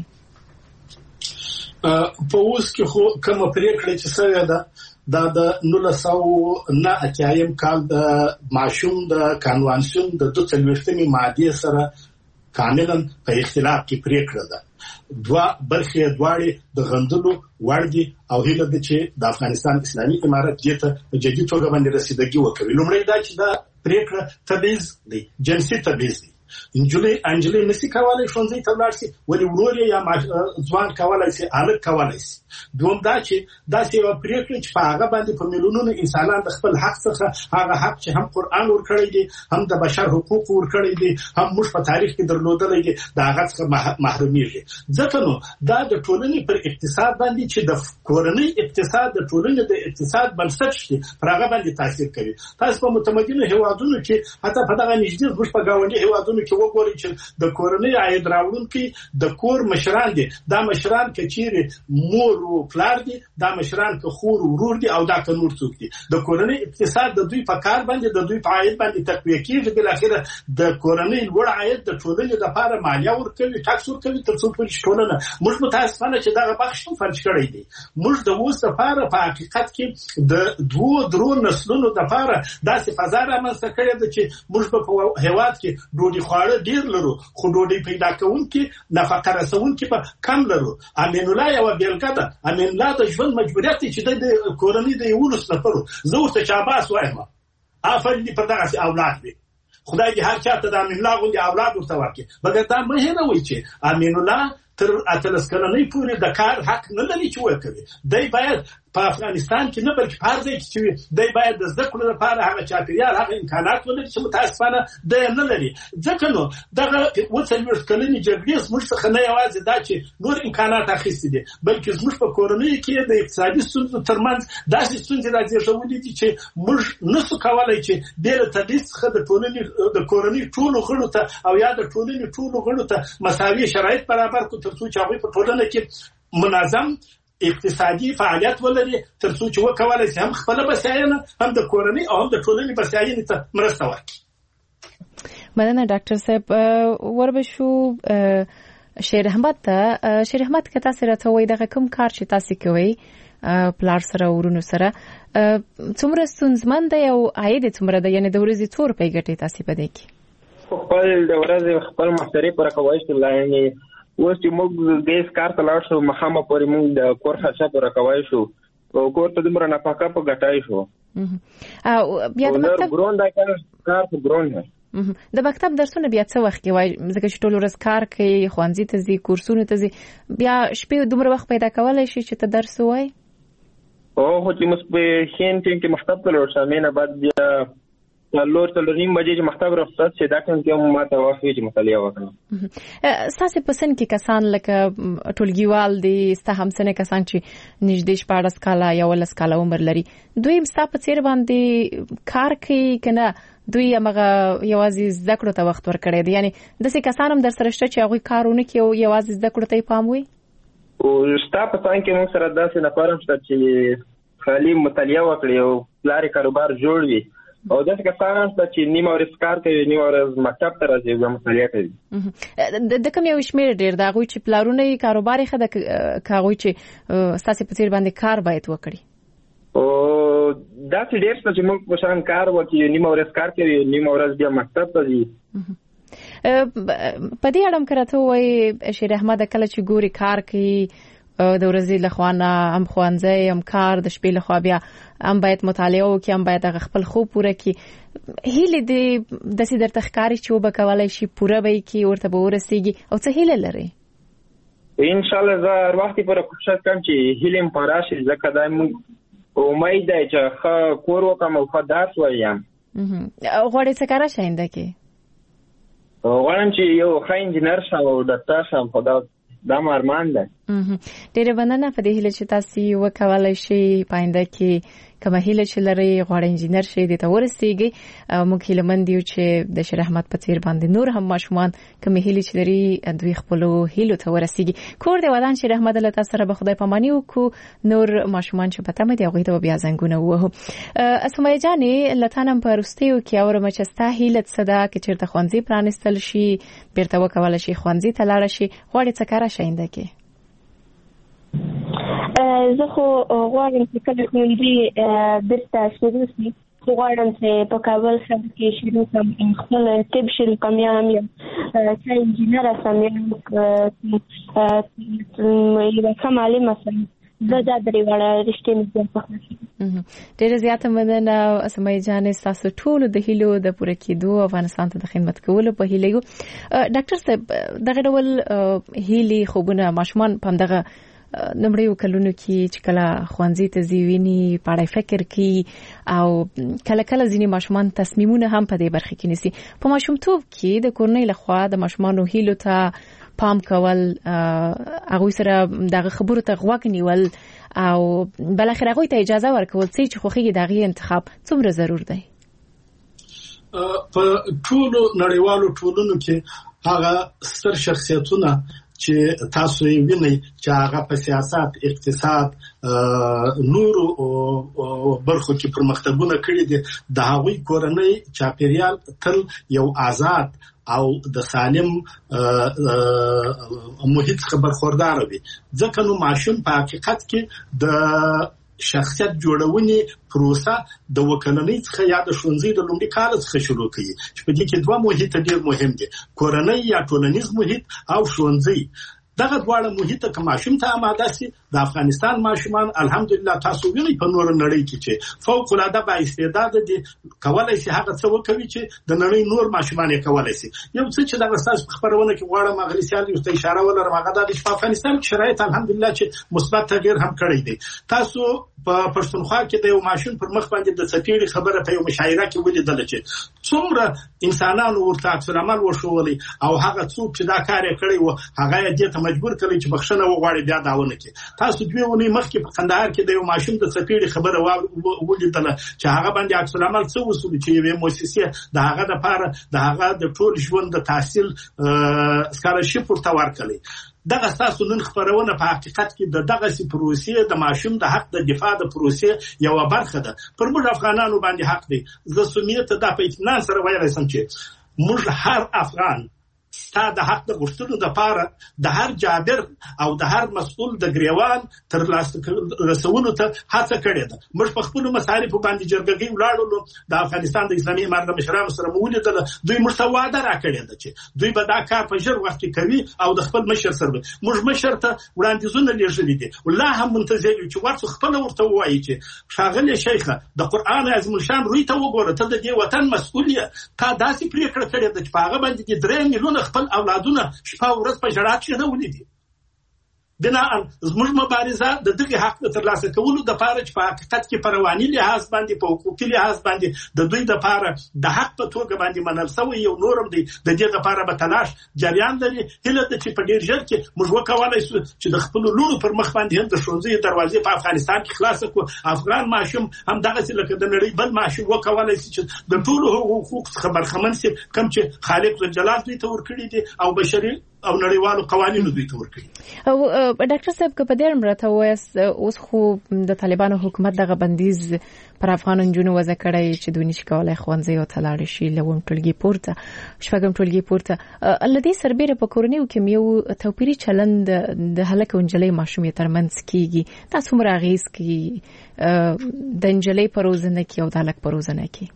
په اوس کې خو کوم پریکړه چې سوی ده دا د 1909 کال د ماشوم د قانونسیون د 42 ماده سره کاملا په اختلاف کې پریکړه ده دوا برخې دواړي د غندلو وړدي او هله د چې د افغانستان اسلامي امارت دې ته جدي توګه باندې رسیدګي وکړي لومړی دا چې دا پریکړه تبعیض دی جنسي تبعیض دی انجلي نسی کولای ښوونځي ته لاړ شي ولې ورور یا ځوان کولای شي الګ کولای شي دوم دا چې دا یو پریکړه چې په هغه باندې په میلیونونو انسانان د خپل حق څخه هغه حق چې هم قرآن ورکړی دی هم د بشر حقوق ورکړی دي هم موږ په تاریخ کې درلودلې دي دا هغه څخه محروميږي ځکه نو دا د ټولنې پر اقتصاد باندې چې د کورنۍ اقتصاد د ټولنې د اقتصاد بنسټ دی پر هغه باندې تاثیر کوي تاسو په متمدنو هیوادونو کې حتی په دغه نږدې زموږ په گاونډي هیوادونو هیوادونو کې وګورئ چې د کورنۍ عاید راوړونکي د کور مشران دي. دا مشران کې چیرې مور او پلار دي، دا مشران کې خور او ورور دي، او دا که نور څوک دي. د کورنۍ اقتصاد د دوی په کار باندې، د دوی په عاید باندې تقویه کیږي. بل اخره د کورنۍ لوړ عاید د ټولنې لپاره مالیه ورکوي، ټاکس ورکوي، تر څو پورې ټولنه موږ متاسفانه چې دغه بخش هم فرج کړی دی. موږ د اوس لپاره په حقیقت کې د دوه درو نسلونو لپاره داسې فضا رامنځته کړې ده چې موږ په هیواد کې ډوډۍ خواړه ډیر لرو، خو ډوډۍ پیدا کوونکي نفقه رسونکي په کم لرو. امین الله یو بیلګه ده. امین الله د ژوند مجبوریت چې د کورنۍ د 11 نفرو زه ورته شاباس وایم، افرین دې پر دغه اولاد وي. خدای دې هر چاته د امین الله غوندې اولاد ورته ورکړي. مګر دا مه هېروئ چې امین الله تر 18 کلنۍ پورې د کار حق نه لري چې وکړي. دی باید په افغانستان کې نه بلکې په هر ځای کې چې دی باید د زده کړو لپاره هغه چاپېریال، هغه امکانات ولري چې متاسفانه دی نه لري. ځکه نو دغه 40 کلنې جګړې زموږ څخه نه یوازې دا چې نور امکانات اخیستي دي، بلکې زموږ په کورنۍ کې د اقتصادي ستونزو ترمنځ داسې ستونزې رازېږولې دي چې موږ نسو کولی چې بې له تبعیض څخه د کورنۍ ټولو غړو ته او یا د ټولنې ټولو غړو ته مساوي شرایط برابر کړو، تر څو چې هغوی په ټولنه کې منظم اقتصادي فعالیت ولري، تر څو چې وکولای شي هم خپله بسیاینه، هم د کورنۍ او هم د ټولنې بسیاینې ته مرسته وکړي. مننه ډاکټر صاحب. وربشو شیر احمد ته. شیر احمد که تاسو راته وایي دغه کوم کار چې تاسو کوي پلار سره ورونو سره څومره ستونزمن دی او عاید څومره دی، یعنی د ورځې څو روپۍ ګټئ تاسو په دې کې؟ خپل د ورځې خپل مصرف پوره کولی شو. یعنې اوس چې موږ ګیس کار ته لاړ شو، مخامه پورې موږ د کور خرچه پوره کولی شو او کور ته دومره نفقه په ګټای شو. او بیا د مکتب ګرون دا کار په ګرون دی. د مکتب درسونه بیا څه وخت کې وای؟ ځکه چې ټول ورځ کار کوي، ښوونځي ته ځي، کورسونو ته ځي، بیا شپې دومره وخت پیدا کولی شي چې ته درس ووایې؟ خو چې ماسپښین ټیم کې مکتب ته لاړ شم، نه بعد بیا 4:30 بجې چې مکتب رخصت شي، دا ټیم کې هم ماته وخت وي چې مطالعه وکړم. ستاسې په سن کې کسان لکه ټولګیوال دي، ستا همسنه کسان چې نږدې 14 کاله یا 18 کاله عمر لري، دوی ستا په څېر باندې کار کوي که نه دوی همغه یوازې زده کړو ته وخت ورکړی دی؟ یعنې داسې کسان هم در سره شته چې هغوی کار ونه کړي او یوازې زده کړو ته یې پام وي؟ ستا په څنګ کې موږ سره داسې نفر هم شته چې خالي مطالعه وکړي او پلار یې کاروبار جوړ وي، او داسې کسان هم شته چې نیمه ورځ کار کوي، نیمه ورځ مکتب ته راځي او مطالعه کوي. د کوم یو شمېر ډېر د هغوی چې پلارونه یې کاروبار یې ښه ده که هغوی چې ستاسې په څېر باندې کار باید وکړي؟ داسې ډېر شته چې موږ په شان کار وکړي، نیمه ورځ کار کوي، نیمه ورځ بیا مکتب ته ځي. په دې اړه هم که راته ووایي شیر احمد، کله چې ګوري کار کوي د ورځې لخوا نه هم ښوونځی هم کار، د شپې لخوا بیا هم باید مطالعه وکړي، هم باید هغه خپل خوب پوره کړي، هیلې دې داسې درته ښکاري چې وبه کولی شي پوره به یې کړي، ورته به ورسېږي، او څه هیله لرئ؟ انشاءالله زه هر وخت پوره کوشش کوم چې هیلې مې پوره شي، ځکه دا موږ امید دی چې ښه کور وکړم او ښه درس ووایم. غواړئ څه کاره شئ آینده کې؟ غواړم چې یو ښه انجینر شم او ډاکټر شم، خو دا مې ارمان دی. ډېره مننه په دې هیله چې تاسو وکولی شئ په آینده کې کومه هیله چې لرئ، غواړئ انجینر شئ، دې ته ورسېږئ. موږ هیلهمند یو چې د شیر احمد په څېر باندې نور هم ماشومان کومې هیلې چې لري دوی خپلو هیلو ته ورسېږي. کور د ودان شیر احمد له تاسو سره به خدای پاماني وکړو. نور ماشومان چې په تمه دي هغوی ته به بیا زنګونه ووهو. سمیه جانې، له تا نه په وروستیو کې اورم چې ستا هیله څه ده که چېرته ښوونځي پرانیستل شي، بېرته وکولی شي ښوونځي ته لاړه شي، غواړې څه کاره شي آینده کې؟ زه خو غواړم چې کله ښوونځي بېرته شروع شي، غواړم چې په کابل ښار کې شروع کړم، خپل طب شروع کړم، یا هم چې انجینره شم، یا یوه ښه معلمه شم. زه دا درې واړه رښتې مې ډېر خوښوي. ډېره زیاته مننه سمیه جانې، ستاسو ټولو د هیلو د پوره کېدو، افغانستان ته د خدمت کولو په هیله یو. ډاکټر صاحب، دغه ډول هیلې خوبونه ماشومان په همدغه لومړیو کلونو کې چې کله ښوونځي ته ځي ویني، په اړه فکر کوي، او کله کله ځینې ماشومان تصمیمونه هم په دې برخه کې نیسي. په ماشومتوب کې د کورنۍ لخوا د ماشومانو هیلو ته پام کول، هغوی سره دغه خبرو ته غوږ نیول، او بل اخر هغوی ته اجازه ورکول چې خوښیږي د هغې انتخاب څومره ضرور دی؟ په ټولو نړیوالو ټولنو کې هغه ستر شخصیتونه چې تاسو یې وینئ چې هغه په سیاست، اقتصاد، نورو برخو کې پرمختګونه کړي دي، د هغوی کورنۍ چاپیریال تل یو آزاد او د سالم محیط څخه برخوردار وي. ځکه نو ماشوم په حقیقت کې د شخصیت جوړونې پروسه د وکلنۍ څخه یا د ښوونځي د لومړي کال څخه شروع کوي، چې په دې کې دوه محیط ډېر مهم دي، کورنۍ یا ټولنیز محیط او ښوونځي. دغه دواړه محیط که ماشوم ته آماده سي، د افغانستان ماشومان الحمدلله تاسو وینئ په نور نړۍ کې چې فوق العاده با استعداد دي، کولای شي هغه څه وکوي چې د نړۍ نور ماشومان یې کولای شي. یو څه چې دغه ستاسو په خبرونه کې غواړم هغه سیال یو ته اشاره ولرم، هغه دا چې په افغانستان کې شرایط الحمدلله چې مثبت تغییر هم کړی دی. تاسو په پښتونخوا کې د یو ماشوم پر مخ باندې د څپېړې خبره په یو مشاعره کې ولیدله چې څومره انسانانو ورته عکس العمل وښولی او هغه څوک چې دا کار یې کړی و هغه یې دې ته مجبور کړی چې بخښنه وغواړي، بیا دا ونه کړي. تاسو 2 اونۍ مخکې په کندهار کې د یو ماشوم د څپېړې خبره ولیدله چې هغه باندې عکس العمل څه وسول چې یوې مؤسسې د هغه دپاره د هغه د ټول ژوند د تحصیل سکالرشپ ورته ورکړی. دغه ستاسو نن خبرونه په حقیقت کې د دغسې پروسې د ماشوم د حق د دفاع د پروسې یوه برخه ده. پر موږ افغانانو باندې حق دی. زه سنیې ته دا په اطمینان سره ویلی سم چې موږ هر افغان ستا د حق د غوښتلو دپاره د هر جابر او د هر مسؤل د ګریوان تر لاسته رسولو ته هڅه کړې ده. موږ په خپلو مصارفو باندې جرګګۍ ولاړو، د افغانستان د اسلامي امارت د مشرانو سره مو ولیدله، دوی موږ ته وعده راکړې ده چې دوی به دا کار په ژر وخت کې کوي او د خپل مشر سره به. موږ مشر ته وړاندیزونه لیږلي دي، لا هم منتظر یو چې ورڅو خپله ورته ووایي چې ښاغلی شیخه د قرآن عظیم الشان روی ته وګوره، ته د دې وطن مسؤل یې، تا داسې پرېکړه کړې ده چې په هغه باندې دې 3 میلیونه خپل اولادونه شپه ورځ په ژړا کښېنولي دي. بناءً زموږ مبارزه د دغه حق د ترلاسه کولو دپاره چې په حقیقت کې په رواني لحاظ باندې، په حقوقي لحاظ باندې د دوی دپاره د حق په توګه باندې منل سوی یو نورم دی، د دې دپاره به تلاش جریان لري. هیله ده چې په ډېر ژر کې موږ وکولی شو چې د خپلو لوڼو پر مخ باندې هم د ښوونځیو دروازې په افغانستان کې خلاصه کړو. افغان ماشوم همدغسې لکه د نړۍ بل ماشوم وکولی شي چې د ټولو حقوقو څخه برخمن شي، کوم چې خالق ذوالجلال دوی ته ورکړي دي او بشري او نړیوالو قوانینو دوی ته ورکړي. او ډاکټر صاحب که په دې اړه راته ووایاست، اوس خو د طالبانو حکومت دغه بندیز پر افغان نجونو وضع کړی چې دوی نشي کولی ښوونځیو ته لاړې شي له 1 ټولګي پورته، 6 ټولګي پورته. له دې سربیره په کورنیو کې یو توپیري چلند د هلک او نجلۍ ماشوم یې ترمنځ کیږي. دا څومره اغېز کوي د نجلۍ په روزنه کې او د هلک په روزنه کې؟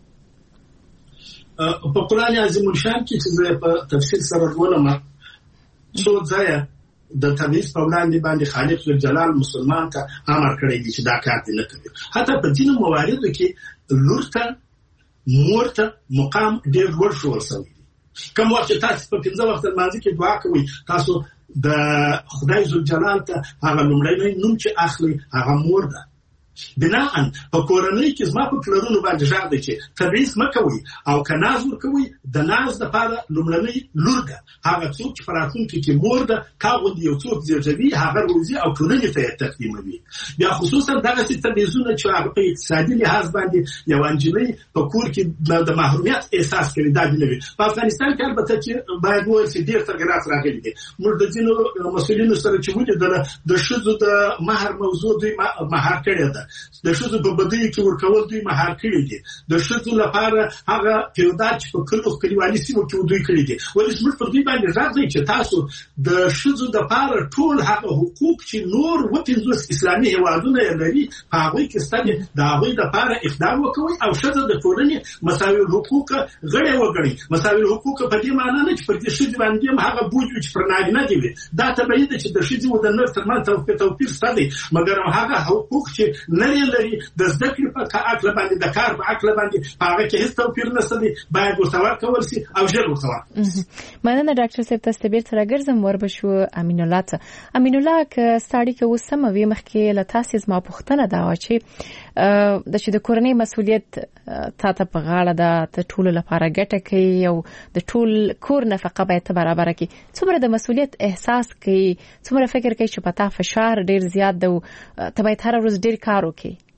په قرآن عظیم الشان کې چې زه په تفسیر سره لولم، څو ځایه د تبعیض په وړاندې باندې خالق ذوالجلال مسلمان ته امر کړی دی چې دا کار دې نه کوي. حتی په ځینو مواردو کې لور ته مور ته مقام ډېر لوړ ښوول سوی دی. کوم وخت چې تاسو په 5 وخت لمانځه کې دعا کوئ، تاسو د خدای ذوالجلال ته هغه لومړی نوم چې اخلي هغه مور ده. بناءً په کورنۍ کې زما په پلرونو باندې غږ دی چې تبعیض مه کوئ او که ناز ورکوئ د ناز دپاره لومړنۍ لور ده. هغه څوک چې په راتلونکي کې مور ده، تا غوندې یو څوک زیږوي، هغه روزي او ټولنې ته یې تقدیموي. بیا خصوصا دغسې تبعیضونه چې هغه په اقتصادي لحاظ باندې یوه نجلۍ په کور کې د محرومیت احساس کوي، دا دې نه وي. په افغانستان کې البته چې باید وویل چې ډېر تغیرات راغلي دي. موږ د ځینو مسؤلینو سره چې ولیدله د ښځو د مهر موضوع دوی مهار کړې ده، د ښځو په بدیو کې ورکول دوی مهار کړي دي، د ښځو لپاره هغه پیودات چې په کلیوالي سیمو کې دوی کړي دي. ولې زموږ پر دوی باندې غږ دی چې تاسو د ښځو دپاره ټول هغه حقوق چې نور 50 اسلامي هېوادونه یې لري په هغوی کې سته دي، د هغوی دپاره اقدام وکوئ او ښځه د ټولنې مساوي الحقوق غړی وګڼئ. مساوي الحقوق په دې معنا نه چې پر دې ښځې باندې هم هغه بوج وي چې پر نارینه دي وي. دا طبیعي ده چې د ښځې او د نر ترمنځ توپیر شته دی، مګر هغه حقوق چې نر لري د زده کړې په عقل باندې، د کار په عقل باندې، هغه کې هیڅ توپیر نشته دی، باید ورته ورکول شي او ژر ورته ورکړي. مننه ډاکټر صاحب، تاسو بیرته راګرځم وربشو امین الله ته. امین الله، که ستړي کې وسمه وي مخکې له تاسو زما پوښتنه دا و چې د کورنۍ مسؤلیت تاسو په غاړه ده، ته ټول لپاره ګټه کوي او د ټول کور نفقه باید برابر کړي. څومره د مسؤلیت احساس کوي، څومره فکر کوي چې په تا فشار ډیر زیات ده او ته باید هر ورځ ډیر کار وکړي؟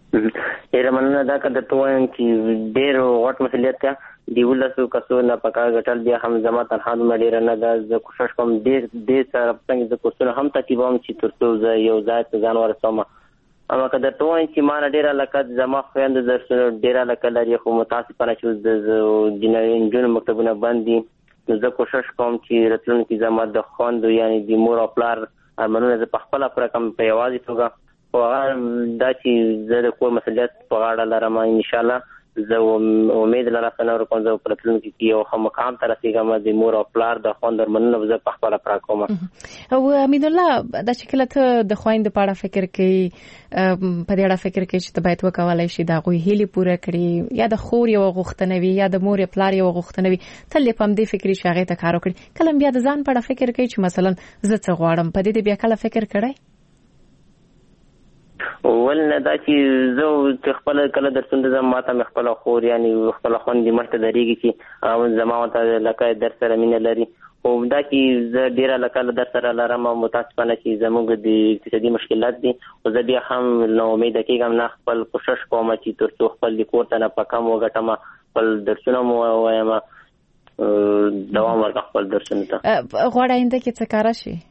ډېره مننه. دا که درته وایم چې ډېر غټ مسؤلیت دی، د 12 کسو نه پکار ګټل بیا هم زما تنها دومره ډېره نه ده. زه کوشش کوم ډېر سره څنګه زه کورسونه هم تعقیبوم چې تر څو زه یو ځای ته ځان ورسوم. اما که درته وایم چې ما نه ډېره علاقه زما خویندو درسونه ډېره علاقه لري، خو متاسفانه چې د نجونو مکتبونه بند دي، نو زه کوشش کوم چې راتلونکي زما د خویندو یعنې د مور او پلار ارمانونه زه په خپله پوره کړم په یوازې توګه. خو هغه دا چې زه د کور مسؤلیت په غاړه لرم، انشاءالله زه امید لرم چې نور کوم زه په راتلونکي کې یو ښه مقام ته رسېږم، د مور او پلار د خویندو ارمانونه زه په خپله پوره کوم. او امید الله، دا چې کله ته د خویندو په اړه فکر کوي، په دې اړه فکر کوي چې ته باید وکولای شي د هغوی هیلې پوره کړي، یا د خور یوه غوښتنه وي یا د مور یا پلار یوه غوښتنه وي، تل یې په همدې فکر چې هغې ته کار وکړي. کله بیا د ځان په اړه فکر کوي چې مثلا زه څه غواړم، په دې بیا کله فکر کړی؟ ولنه دا چې زه خپل کله درسونه ځم، ما ته مې خپله خور یعنې خپله خویندې مخته درېږي چې زما ورته لکه در سره مینه لري. خو دا چې زه ډېره علاقه له در سره لرم او متاسفانه چې زموږ د اقتصادي مشکلات دي، خو زه بیا هم نا امیده کېږم نه، خپل کوشش کوم چې تر څو خپل د کور ته نه په کم وګټم، خپل درسونه مو ووایم، دوام ورکړم خپل درسونو ته. غواړه آینده کې څه کاره شي؟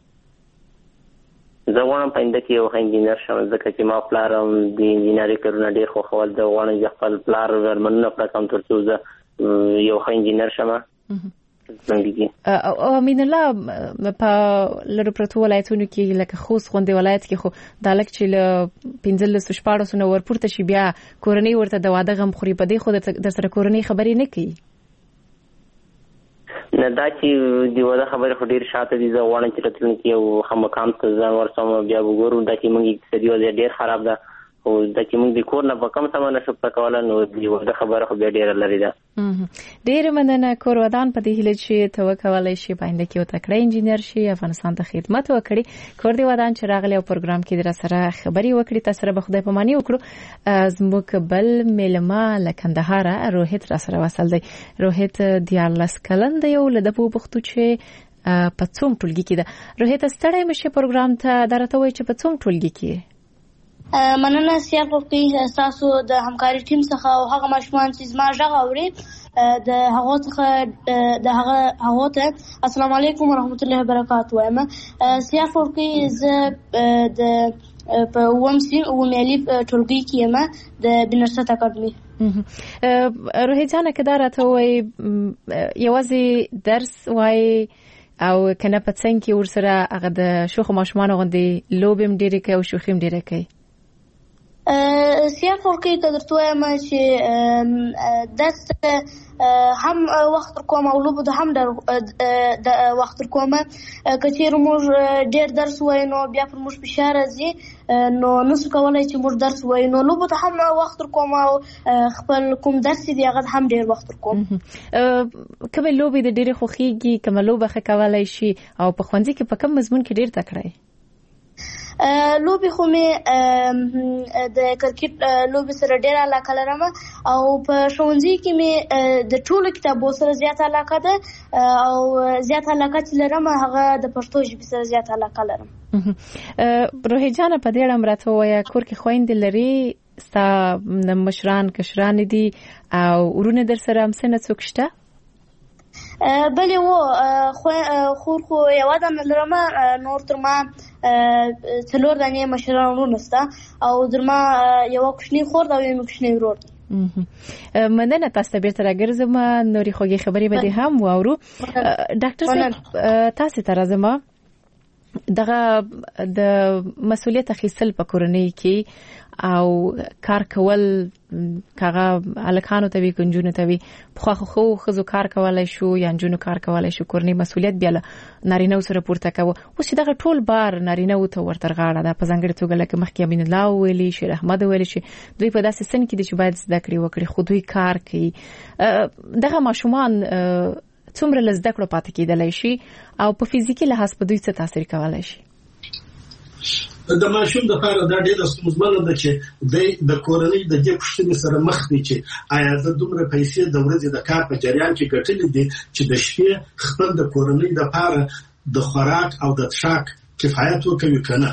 زه غواړم په آینده کې یو ښه انجینر شم، ځکه چې ما پلار هم د انجینري کارونه ډېر خوښول. زه غواړم چې خپل پلار ارمانونه پوره کړم تر څو زه یو ښه انجینر شم. او امین الله، په لرو پرتو ولایتونو کې لکه خوست غوندې ولایت کې خو دا لږ چې له 15-14 نه ورپورته شي بیا کورنۍ ورته د واده غم خوري، په دې خو در سره کورنۍ خبرې نه کوي. نه دا چې د واده خبرې خو ډېر شاته دي. زه غواړم چې راتلونکي یو ښه مقام ته ځان ورسوم، بیا وګورو. دا چې موږ اقتصادي وضعیت ډېر خراب ده، خو دا چې موږ د کور نه په کم سمه نشو پوره کولی، نو د واده خبره خو بیا ډېره لرې ده. ډېره مننه کور ودان، په دې هیله چې ته وکولی شي په آینده کې یو تکړه انجینر شي، افغانستان ته خدمت وکړي. کور دې ودان چې راغلی او پروګرام کې در سره خبرې وکړي، تاسو سره به خدای پاماني وکړو. زموږ بل میلمه له کندهاره روهیت را سره وصل دی. روهیت 14 کلن دی او له ده وپوښتو چې په څوم ټولګي کې ده. روهیت ستړی مشې پروګرام ته، دا راته وایي چې په څوم ټولګي کې؟ مننه سیال پوښتنې تاسو د همکاري ټیم څخه او هغه ماشومان چې زما غږ اوري د هغو څخه د هغو ته السلام علیکم ورحمت الله وبرکاتو وایم. سیال پوښتنې زه د په اووم الف ټولګي کې یم د بنرست اکاډمي. روهیت جانه که دا راته وایي یوازې درس وایي او کنه په څنګ کې ورسره هغه د شوخو ماشومانو غوندې لوبې هم ډېرې کوي او شوخي هم ډېره کوي؟ سیال فورکې که درته وایم چې درس هم وخت کوم او لوبو ته هم د وخت کوم. که چېرې موږ ډېر درس وایو نو بیا پر موږ فشار راځي، نو نسو کولی چې موږ درس وایو، نو لوبو ته هم وخت کوم او خپل کوم درس دی هغه هم ډېر وخت کوم. کومې لوبې د ډېرې خوښېږي؟ کومه لوبه ښه کولی شي او په ښوونځي کې په کوم مضمون کې ډېر تکړه یې؟ لوبې خو مې د کرکټ لوبې سره ډېره علاقه لرم او په ښوونځي کې مې د ټولو کتابو سره زیاته علاقه ده او زیاته علاقه چې لرم هغه د پښتو ژبې سره زیاته علاقه لرم. روهیت جانه په دې اړه هم راته ووایه، کور کې خویندې لري؟ ستا مشران کشران دي او ورونه در سره هم څه نه څوک شته؟ بلې خور خو یوه دانه لرم، نور تر ما 4 دانې مشران ورونه شته او در ما یوه کوچنۍ خور ده او یو کوچنی ورور دی. مننه، تاسو ته بیرته راګرځم، نورې خوږې خبرې به دې هم واورو. ډاکټر صاحب تاسو ته راځم، دغه د مسؤلیت اخیستل په کورنۍ کې او کار کول، کاغه الکانو ته وی کنجونو ته وی خو خو کار کولای شو یا انجونو کار کولای شو، کورنۍ مسؤلیت بیا نارینه سره پورته کوي. اوس دغه ټول بار نارینه ته ورتر غاړه ده، په ځانګړي توګه لکه مخکې امین الله ویلي، شیر احمد ویلي چې دوی په داسې سن کې دي چې باید زده کړې وکړي، خو دوی کار کوي. دغه ماشومان څومره له زده کړو پاتې کېدلی شي او په فزیکي لحاظ په دوی څه تاثیر کولی شي؟ د ماشوم لپاره دا ډېره ستونزمنه ده چې د کورنۍ د دې پوښتنې سره مخ دي چې آیا زه دومره پیسې د ورځې د کار په جریان کې ګټلې دي چې د شپې خپل د کورنۍ لپاره د خوراک او د څښاک کفایت وکوي که نه.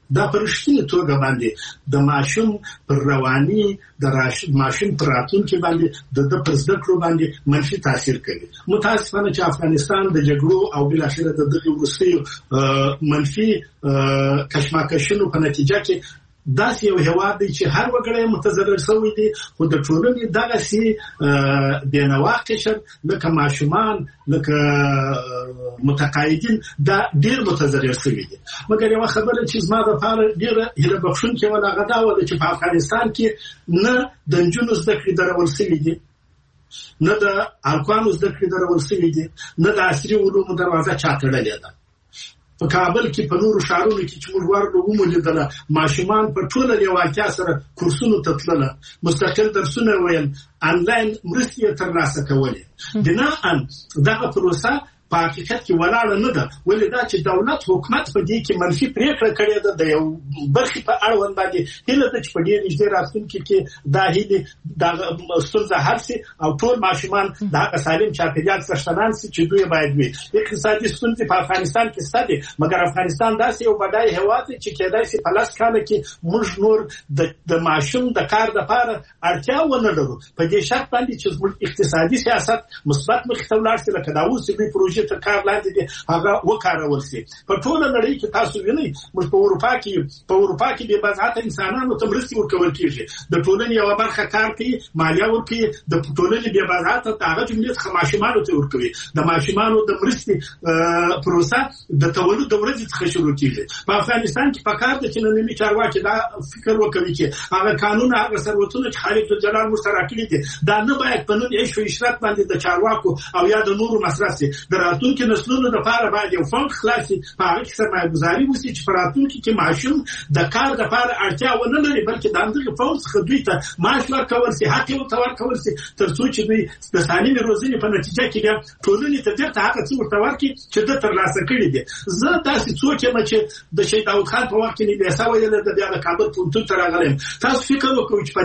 دا په رښتینې توګه باندې د ماشوم پر رواني د ماشوم پر راتلونکي باندې د پر زده کړو باندې منفي تاثیر کوي. متاسفانه چې افغانستان د جګړو او بالاخره د دغه وروستیو منفي کشمکشونو په نتیجه کې داسې یو هیواد دی چې هر وګړی متضرر شوی دی، خو د ټولنې دغسې بېنوا قشر لکه ماشومان لکه متقاعدین دا ډېر متضرر شوي دي. مګر یوه خبره چې زما دپاره ډېره هیله بخښونکې وه هغه دا وه چې په افغانستان کې نه د نجونو زده کړې درول شوي دي، نه د هلکانو زده کړې درول شوي دي، نه د عصري علومو دروازه چا تړلې ده. په کابل کې په نورو ښارونو کې چې موږ ورغلو ومولیدله ماشومان په ټوله لیوالتیا سره کورسونو ته تلله، مستقل درسونه ویل، انلاین مرستې یې ترلاسه کولې. بناءً دغه پروسه په حقیقت کې ولاړه نه ده، ولې دا چې دولت حکومت په دې کې منفي پرېکړه کړې ده د یو برخې په اړوند باندې هیله ده چې په ډېر نږدې راتلونکي کې دا هیلې دغه ستونزه حل شي او ټول ماشومان د هغه سالم چاپېریال څښتنان شي چې دوی باید وي. اقتصادي ستونزې په افغانستان کې شته دي، مګر افغانستان داسې یو بډای هېواد دی چې کېدای شي په 10 کاله کې موږ نور د ماشوم د کار دپاره اړتیا ونه لرو، په دې شرط باندې چې زموږ اقتصادي سیاست مثبت مخې ته ولاړ شي، لکه دا اوس چې دوی پروژې تر کار لاندې دي هغه وکارول شي. په ټوله نړۍ کې تاسو وینئ موږ په اروپا کې بې وضاحته انسانانو ته مرستې ورکول کېږي، د ټولنې یوه برخه کار کوي، مالیه ورکوي، د ټولنې بې وضاحته هغه جملې څخه ماشومانو ته ورکوي. د ماشومانو د مرستې پروسه د تولد د ورځې څخه شروع کېږي. په افغانستان کې پکار ده چې ننني چارواکي دا فکر وکوي چې هغه قانون هغه ثروتونه چې خالق الجلال موږ ته راکړي دي دا نه باید په نوم عیش و عشرت باندې د چارواکو او یا د نورو مصرف شي. د راتلونکي نسلونو لپاره باید یو فنډ خلاص شي، په هغه کې سرمایه‌ګذاري وشي چې په راتلونکي کې ماشوم د کار لپاره اړتیا ونه لري، بلکې د همدغه فنډ څخه دوی ته معاش ورکول شي، حق یې ورته ورکول شي، تر څو چې دوی د سالمې روزنې په نتیجه کې بیا ټولنې ته بېرته هغه څه ورته ورکړي چې ده ترلاسه کړي دي. زه داسې څوک یم چې د شهید داود خان په وخت کې نیبیسا ویله ده، بیا د کابل پوهنتون ته راغلی یم. تاسو فکر وکړئ چې په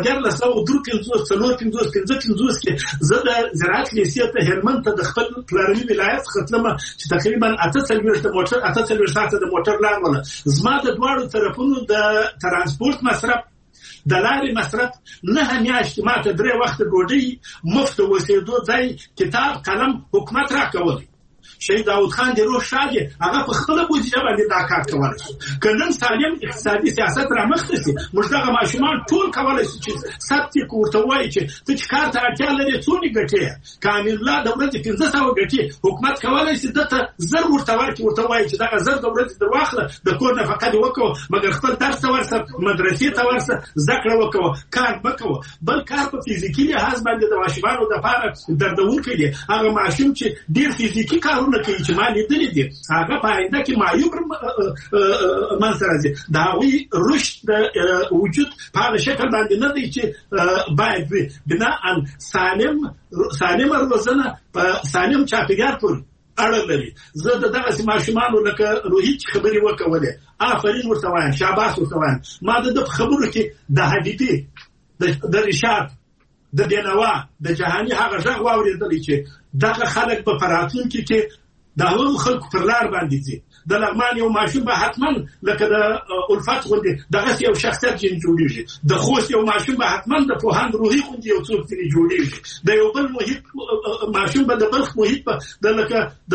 1953 کې زه د زراعت لیسې ته هلمند ته د خپل پلرني ولایت څخه تلمه چې تقریبا 48 ساعته د موټر لار وله. زما د دواړو طرفونو د ترانسپورت مصرف د لارې مصرف 9 میاشتې ماته 3 وخته ډوډۍ مفت اوسېدو ځای کتاب قلم حکومت راکولی. شهید داود خان د روح شاده هغه په خپل بودیجه باندې دا کار کولای شي. کنن سالم اقتصادي سیاست را مخته شي موږ دغه ماشومان ټول کولای شي چې ثبت کوړته وایي چې ته چې کار ته اړتیا لري څونی ګټي کامل الله د ورځې 1500 ګټي حکومت کولای شي دته زر ورته وایي چې دغه زر د ورځې درواخله د کور نه فقط وکړو، مګر خپل درس ورسره مدرسې ته ورسره ذکر وکړو، کار وکړو. بل کار په فزیکي لحاظ باندې د ماشومانو د لپاره دردونکي دي. هغه ماشوم چې ډیر فزیکي کارونه کوي چې ما لیدلې دي هغه په آینده کې معیوب منځ راځي. د هغوی رشد د وجود په هغه شکل باندې نه دی چې باید وي. بناءً سالم روزنه په سالم چاپېریال پورې اړه لري. زه د دغسې ماشومانو لکه روحي چې خبرې وکولې آفرین ورته وایم، شاباس ورته وایم. ما د ده په خبرو کې د حبیبي د رشاد د بېنوا د جهاني هغه غږ واورېدلی چې دغه خلک په راتلونکي کې د هغو خلکو پر لار باندې ځي. د لغمان یو ماشوم به حتما لکه د الفت غوندې دغسې یو شخصیت ځینې جوړېږي. د خوست یو ماشوم به حتما د پوهاند روحي غوندې یو څوک ځینې جوړېږي. د یو بل محیط ماشوم به د بلخ محیط به لکه د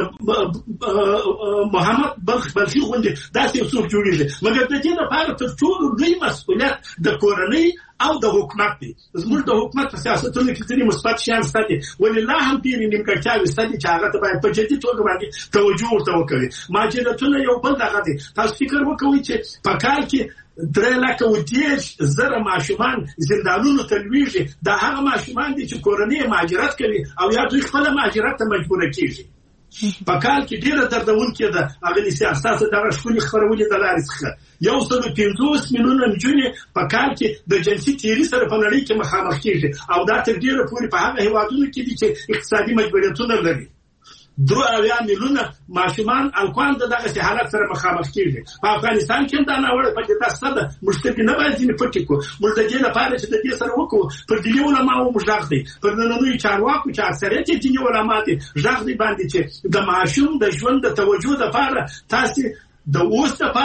محمد بلخي غوندې داسې یو څوک جوړېږي. مګر د دې لپاره تر ټولو لوی مسؤلیت د کورنۍ او د حکومت دی. زموږ د حکومت په سیاستونو کې ځینې مثبت شیان شته دي، ولې لا هم ډېرې نیمګړتیاوې شته دي چې هغه ته باید په جدي توګه باندې توجه ورته وکړي. مهاجرتونه یو بل دغه دی. تاسو فکر وکوئ چې په کال کې 3,10,000 ماشومان زندانونو ته لویږي. دا هغه ماشومان دي چې کورنۍ مهاجرت کوي او یا دوی خپله مهاجرت ته مجبوره کېږي. په کال کې ډېره دردونکې ده. هغه ستاسو دغه ښکلې خپرونې د لارې څخه 150 میلیونه نجونې په کال کې د جنسي تیري سره په نړۍ کې مخامخ کېږي او دا تر ډېره پورې په هغه هېوادونو کې دي چې اقتصادي مجبوریتونه لري. 3 میلیونه ماشومان الکوان د دغسې حالت سره مخامخ کېږي. په افغانستان کې هم دا ناوړه پدیده شته ده. موږ سترګې نه باید ځینې پټې کړو. موږ د دې لپاره چې د دې سره وکړو پر دیني علماو موږ غږ دی، پر نننیو چارواکو چې اکثریت یې دیني علما دي غږ دی باندې چې د ماشوم د ژوند د توجه لپاره تاسې د اوس لپاره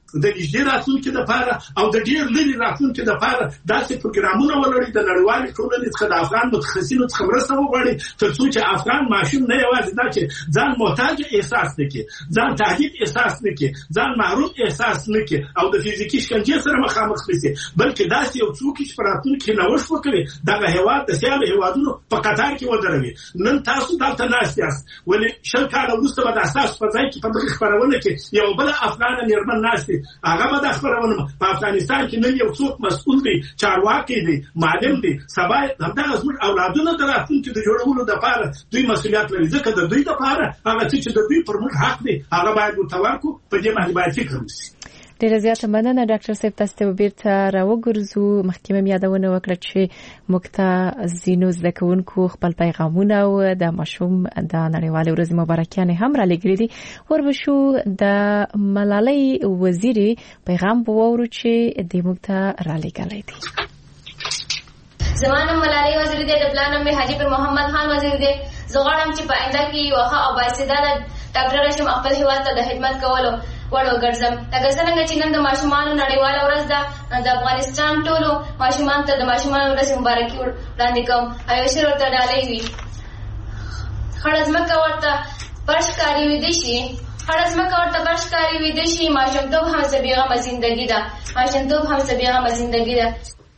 د نږدې راتلونکي لپاره او د ډېر لرې راتلونکي لپاره داسې پروګرامونه ولري د نړیوالې ټولنې څخه د افغان متخصصینو څخه مرسته وغواړي ترڅو چې افغان ماشوم نه یوازې دا چې ځان محتاج احساس نه کړي، ځان تهدید احساس نه کړي، ځان محروم احساس نه کړي او د فزیکي شکنجې سره مخامخ نشي، بلکې داسې یو څوک چې په راتلونکي نوښت وکړي دغه هېواد د سیالو هېوادونو په قطار کې ودروي. نن تاسو دلته ناست یاست، ولې 20 کاله وروسته به د اساس په ځای کې په دغه خپرونه کې یو بل افغانه مېرمن ناست هغه به د خبرونه په افغانستان کې نن یو څوک مسؤل دی، چارواکي دی، معلم دی، سبا همدغه زموږ اولادونه د راتلونکي د جوړولو لپاره دوی مسؤلیت لري، ځکه د دوی لپاره هغه چې د دوی پر موږ حق دی هغه باید ورته ورکړو. په دې باندې باید فکر وشي. ډیره زیاته مننه ډاکټر صاحب، تاسو ته بیرته راوګرځو. مخکې مې یادونه وکړه چې موږ ته ځینو زده کوونکو خپل پیغامونه او د ماشوم د نړیوالې ورځې مبارکیانې هم را لېږلي دي. وربشو د ملالۍ وزیرې پیغام وورو چې د موږ ته را لېږلی دی. زما نوم ملالۍ وزیرې دی، د پلار نوم مې حاجي پر محمد خان وزیرې دی. زه غواړم چې په آینده کې یو ښه او بااستعداده ډاکټره شم، خپل هېواد ته د خدمت کولو وړ وګرځم. لکه څرنګه چې نن د ماشومانو نړیواله ورځ ده، د افغانستان ټولو ماشومانو ته د ماشومانو ورځې مبارکي وړاندې کوم او یو شعر ورته ډالۍ وي: خړه ځمکه ورته برش کاري ویده شي، خړه ځمکه ورته برش کاري ویده شي، ماشومتوب هم څه بېغمه زندګي ده، ماشومتوب هم څه بېغمه زندګي ده.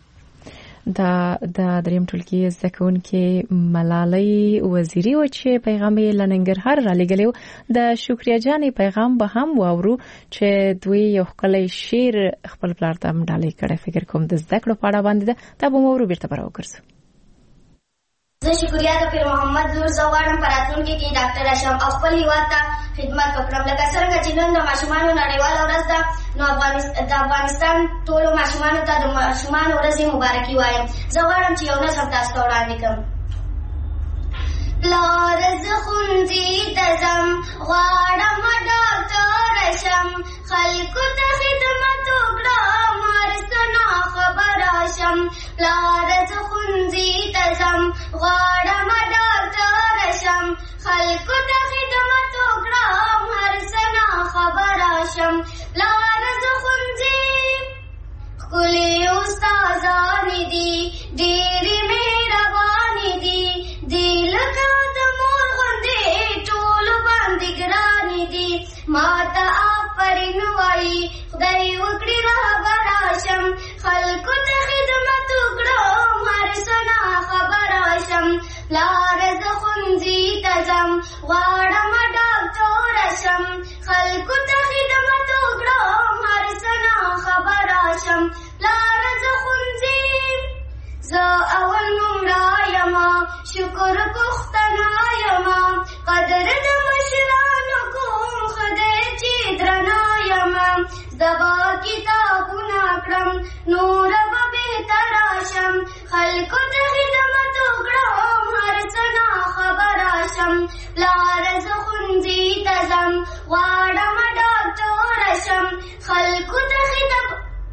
د دریم ټولګي زده کوونکې ملالۍ وزیري و چې پیغام یې له ننګرهار را لېږلی و. د شکریا جانې پیغام به هم واورو چې دوی یو ښکلی شعر خپل پلار ته هم ډالۍ کړی. فکر کوم د زده کړو په اړه باندې ده، دا به واورو. بیرته به راوګرځو. زه شکریا د پیر محمد لور، زه غواړم په راتلونکي کې ډاکټره شم او خپل هېواد ته خدمت وکړم. لکه څرنګه چې نن د ماشومانو نړیواله ورځ ده، نو د افغانستان ټولو ماشومانو ته د ماشومانو ورځې مبارکي وایم. زه غواړم چې یو نظم تاسو ته وړاندې کړم. پلار زه ښوونځي ته ځم، غواړم ډاکټره شم، خلکو ته خدمت وکړم، هر څه ناخبره شم. پلار زه ښوونځي ته ځم، غواړم ډاکټره شم، خلکو ته خدمت وکړم، هر څه ناخبره شم. پلار زه ښوونځي ښکلې استادانې دي، ډېرې مهربانې دي، دي لکه د مور غوندې ټولو باندې ګرانې دي. ماته آفرین وایي خدای وکړي رهبره شم، خلکو ته خدمت وکړم، هر څه ناخبره شم. پلار زه ښوونځي ته ځم، غواړم ډاکټره شم، خلکو ته خدمت وکړم، هر څه ناخبره شم. پلار زه ښوونځي زه اول نومره یمه، شکر پښتنه یمه، قدر د مشرانو کوم، خدای چې درنه یمه. زه به کتابونه کړم، نور به بهتره شم، خلکو ته خدمت وکړم، هر څه ناخبره شم. پلار زه ښوونځي ته ځم، غواړم ډاکټره شم، خلکو ته خدمت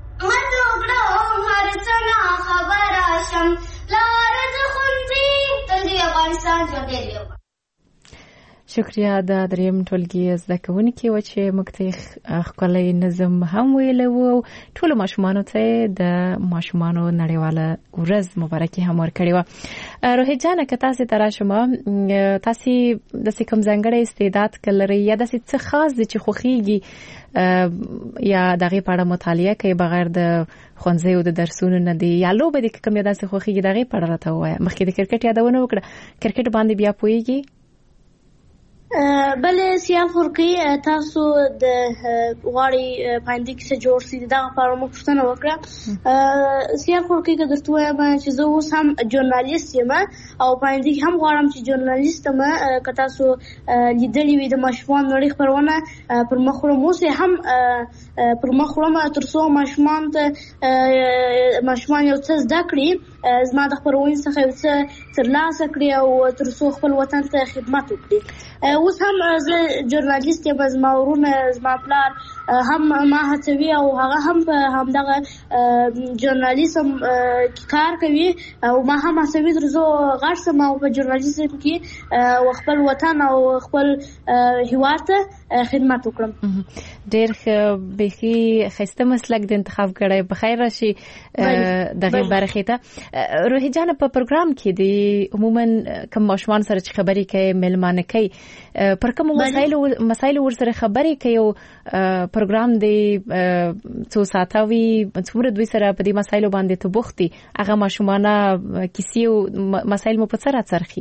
وکړم، هر څه ناخبره شم. پلار زه ښوونځي تل د افغانستان ژوندی دی. شکریا د دریم ټولګي زده کوونکې و چې موږ ته ښکلی نظم هم ویلی و او ټولو ماشومانو ته د ماشومانو نړیواله ورځ مبارکي هم ورکړې وه. روحي جانه که تاسې ته راشم، تاسې داسې کوم ځانګړی استعداد که لرئ یا داسې څه خاص دی چې خوښیږي یا د هغې په اړه مطالعه کوي بغیر د ښوونځیو د درسونو نه دی، یا لوبه دی که کوم یا داسې خوښیږي د هغې په اړه راته ووایه. مخکې د کرکټ یادونه وکړه، کرکټ باندې بیا پوهیږي؟ بلې سیال خورکۍ تاسو د غواړئ پاینده کې څه جوړ سي دغه په اړه مو پوښتنه وکړه. سیال خورکۍ که درته ووایم چې زه اوس هم ژورنالیست یم او پاینده کې هم غواړم چې ژورنالیست یم. که تاسو لیدلي وي د ماشومانو نړۍ خپرونه پر مخ وړم، اوس یې هم پر مخ وړم تر څو ماشومان یو څه زده کړي زما د خپرونې څخه یو څه ترلاسه کړي او تر څو خپل وطن ته خدمت وکړي. اوس هم زه ژورنالیست یم، زما ورونه زما پلار هم ما هڅوي او هغه هم په همدغه ژورنالیزم کې کار کوي او ما هم هڅوي تر څو غټ سم او په ژورنالیزم کې خپل وطن او خپل هیواد ته خدمت وکړم. ډېر بخي خسته مسلک د انتخاب کړی. بخیر راشي دغه برخې ته. روحي جان په پروګرام کې دی عموما کوم ماشومان سره چې خبرې کوي ملمانه کوي پر کوم مسایل ورسره خبرې کوي او پروګرام دی څو ساعتوي څومره دوی سره په دې مسایلو باندې ته بوختي هغه ماشومانه کیسې او مسایل مو په سره څرخي.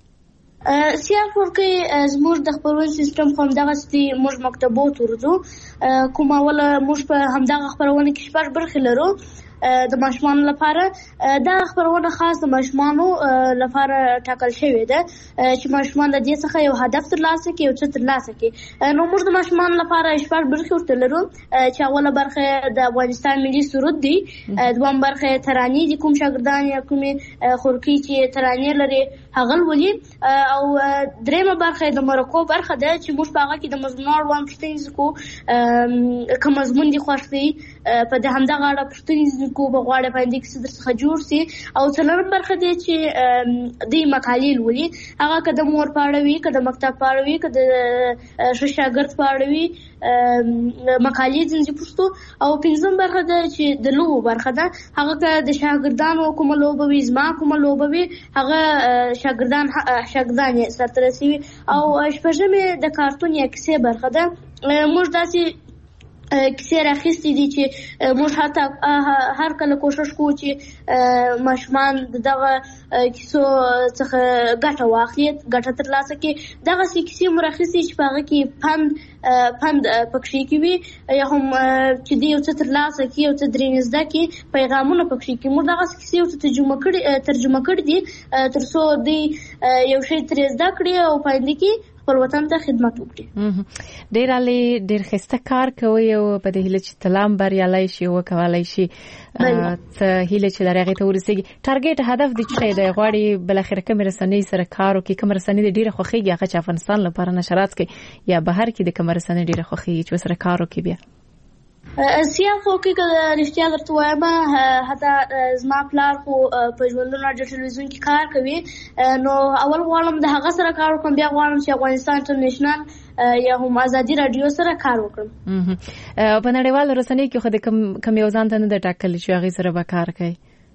سیال ورکی زموږ د خپرونې سیستم خو همدغه ستي موږ مکتبو ورځو کوم اول موږ په همدغه خپرونه کې شپږ برخې لرو د ماشومانو لپاره. دا خبرونه خاص د ماشومانو لپاره ټاکل شوی ده چې ماشومان د دې څخه یو هدف ترلاسه کړي او څه ترلاسه کړي. نو موږ د ماشومانو لپاره شپږ برخې ورته لرو چې اوله برخه د افغانستان ملي سرود دی، دویم برخه ترانې دي، کوم شاګردان یا کومې خورکي چې ترانې لري هغه ولي، او دریمه برخه د مرکو برخه ده چې موږ په هغه کې د مضمون اړوند پوښتنې کوو کوم مضمون دي خوښ دی په دې همدغه اړه پوښتنې کو بغواړي باندې کې څه جوړ سي. او څلورم برخه دي چې د مقالې ولي هغه کده مور پاړوي کده مکتب پاړوي کده شاګرد پاړوي مقالې ځنځي پوښتو. او پنځم برخه ده چې د لوبو برخه ده هغه د شاګردانو کوم لوبوي زما کوم لوبوي هغه شاګردان سره رسوي. او شپږمه د کارتون یا کیسې برخه ده. موږ داسې کیسې راخېستې دي چې موږ حتی هر کله کوشش کوو چې ماشومان دغه کیسو څخه ګټه واخلي، ګټه ترلاسه کړي. دغسې کیسې مو راخېستې چې په هغه کې پند پکښې کې وي یا هم چې دوی یو څه ترلاسه کړي، یو څه درې زده کړي، پیغامونه پکښې کې. موږ دغسې کیسې یو څه ترجمه کړي دي تر څو دوی یو شی ترې زده کړي او په آینده کې خپل وطن ته خدمت وکړي. ډېر علي ډېر ښایسته کار کوي او په دې هیله چې تلام بریالی شي وکولای شي ته هیله چې درغه ته ورسېږي. ټارګټ هدف دې چې دی غواړي بل اخر کوم رسنۍ سره کار وکړي، کوم رسنۍ ډېر خوخيږي هغه چې افغانستان لپاره نشرات کوي یا بهر کې د کوم رسنۍ ډېر خوخيږي چې سره کار وکړي. بیا سیال خو کې رښتیا درته وایم حتی زما پلار خو په ژوندون راډیو ټلویزیون کې کار کوي، نو اول غواړم د هغه سره کار وکړم، بیا غواړم چې افغانستان انټرنیشنل یا هم ازادي رادیو سره کار وکړم. په نړیوالو رسنیو کې خو د کوم یو ځان ته نه د ټاکل چې هغه سره به کار کوي.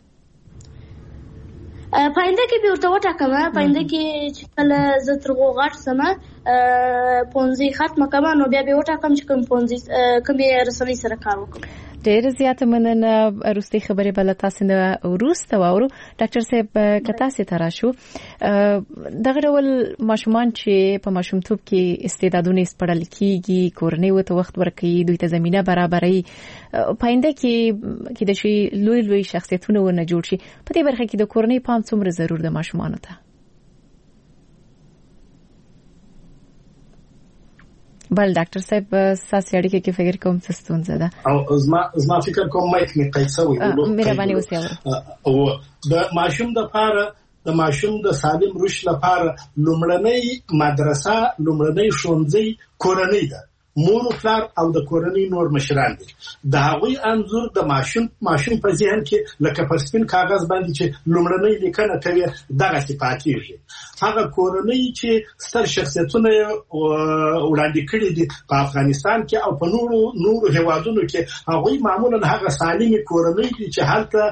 پاینده کې به ورته وټاکم، پاینده کې چې کله زه تر غوغاټ سمه پونځي ختمه کوم نو بیا به وټاکم چې کوم رسنۍ سره کار وکړم. ډېر زیاته مننه. وروستۍ خبرې بل تاسو نه وروسته واورو. ډاکټر صاحب کتا سي تراشو دغه ډول ماشومان چې په ماشومتوب کې استعدادونه سپړل کیږي، کورنۍ وته وخت ورکړي، دوی ته زمينه برابرۍ، پاینده کې د شي لوی شخصیتونه ونه جوړ شي. په دې برخه کې د کورنۍ پام څومره ضرور ده ماشومانو ته؟ بل ډاکټر صاحب ساسي اړیکه کې فکر کوم څه ستونزه ده او زما فکر کوم مایک می قیصوي مهرباني وکړئ. او د ماشوم د پاره د ماشوم د سالم رشد لپاره لومړنۍ مدرسه لومړنۍ ښوونځی کورنۍ ده. مور او پلار او د کورنۍ نور مشران دي. د هغوی انځور د ماشوم په ذهن کې لکه پر سپین کاغذ باندې چې لومړنۍ لیکنه کوي دغه صفاتېږي. هغه کورنۍ چې ستر شخصیتونه وړاندې کړي دي په افغانستان کې او په نورو هیوادونو کې، هغوی معمولا هغه سالمې کورنۍ دي چې هلته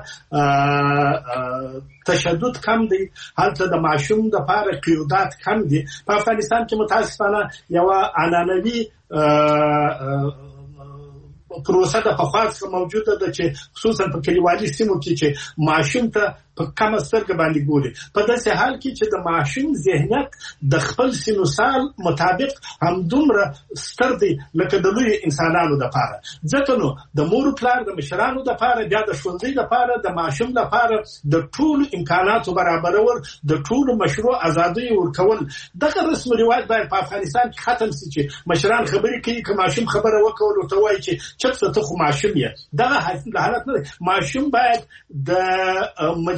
تشدد کم دی، هلته د ماشوم د پاره قیودات کم دي. په افغانستان کې متاسفانه یو عنعنوي پروسه د پخواڅ موجوده ده چې خصوصا په کلیوالي سیمو کې چې ماشوم ته په کم سترګه باندې ګوري. په داسې حال کې چې د ماشوم ذهنیت د خپل سن سال مطابق همدومره ستر دی لکه د لوی انسانانو لپاره. ځکه نو د مور پلار د مشرانو لپاره بیا د ښوونځي لپاره د ماشوم لپاره د ټولو امکاناتو برابرول، د ټولو مشروع ازادۍ ورکول. دغه رسم رواج باید په افغانستان کې ختم شي چې مشران خبرې کوي که ماشوم خبره وکول او ته وایي چې چپ ته خو ماشوم یې. دغه حالت نه دی. ماشوم باید د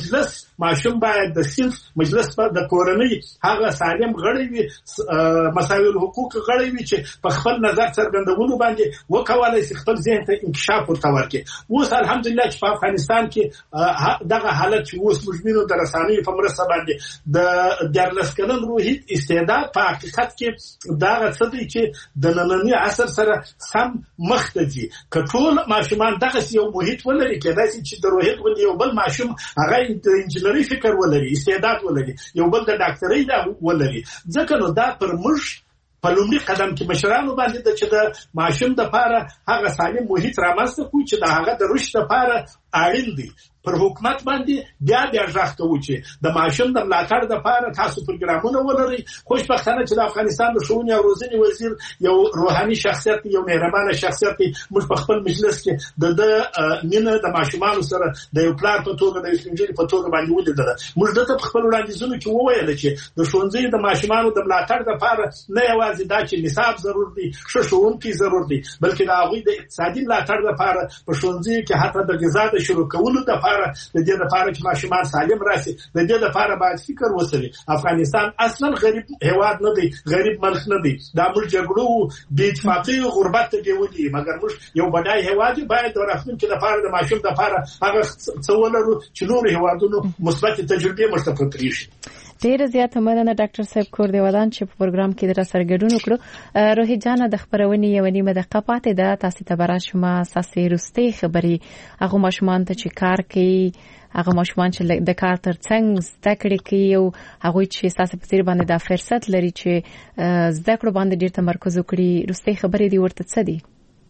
مجلس ماشوم باید د صنف مجلس د کورنۍ هغه سالم غړی وي مساوي الحقوق غړی وي چې په خپل نظر څرګندولو باندې وکولای شي خپل ذهن ته انکشاف ورکړي. اوس الحمدلله چې په افغانستان کې دغه حالت چې اوس موږ د رسنیو په مرسته باندې د دیارلس کلن روحي استعداد په حقیقت کې دا څه دی چې د ننني عصر سره سم مخ ته ځي. که ټول ماشومان دغه یو محیط ولري کېدای شي چې د روحیت غوندې یو بل ماشوم هغه د انجینري فکر ولري، استعداد ولري، یو بل د ډاکټرۍ دا ولري. ځکه نو دا پر موږ په لومړي قدم کې مشرانو باندې د چې د ماشوم دپاره هغه سالم محیط رامنځته کړو چې د هغه د رشد دپاره اړین دی. پر حکومت باندې بیا غږ کوو چې د ماشوم د ملاتړ لپاره تاسو پروګرامونه ولرئ. خوشبختانه چې د افغانستان د ښوونې او روزنې وزیر یو روحاني شخصیت، یو مهربانه شخصیت دی. موږ په خپل مجلس کې د مینه د ماشومانو سره د یو پلار په توګه د یو سپینږیري په توګه باندې ولیدله. موږ دته په خپل وړاندیزونو کې وویل چې د ښوونځیو د ماشومانو د ملاتړ لپاره نه یوازې دا چې نصاب ضرور دی، ښه ښوونکي ضرور دی، بلکې د هغوی د اقتصادي ملاتړ لپاره په ښوونځیو کې حتی د غذا د شروع کولو لپاره د دې لپاره چې ماشومان سالم راشي د دې لپاره باید فکر وسوي. افغانستان اصلا غریب هیواد نه دی، غریب ملک نه دی. دا موږ جګړو بې اتفاقي غربت ته بیولي، مګر موږ یو بډای هیواد باید د راتلونکي لپاره د ماشوم لپاره هغه څه ولرو چې نور هیوادونو مثبت تجربې موږ ته پرې شي. ډیره زیاته مننه ډاکټر صاحب کور دی ودان چې په پروګرام کې در سره ګډون وکړو. روحي جان د خبرونې یو نیمه دقیقه پاتې ده. تاسو ته برا شما ساسي روستي خبري هغه ماشومان ته چې کار کوي، هغه ماشومان چې د کار ترڅنګ زده کړې کوي او هغه چې تاسو په تیر باندې د فرصت لري چې زده کړو باندې ډیر تمرکز وکړي، روستي خبرې دی ورته څه دي؟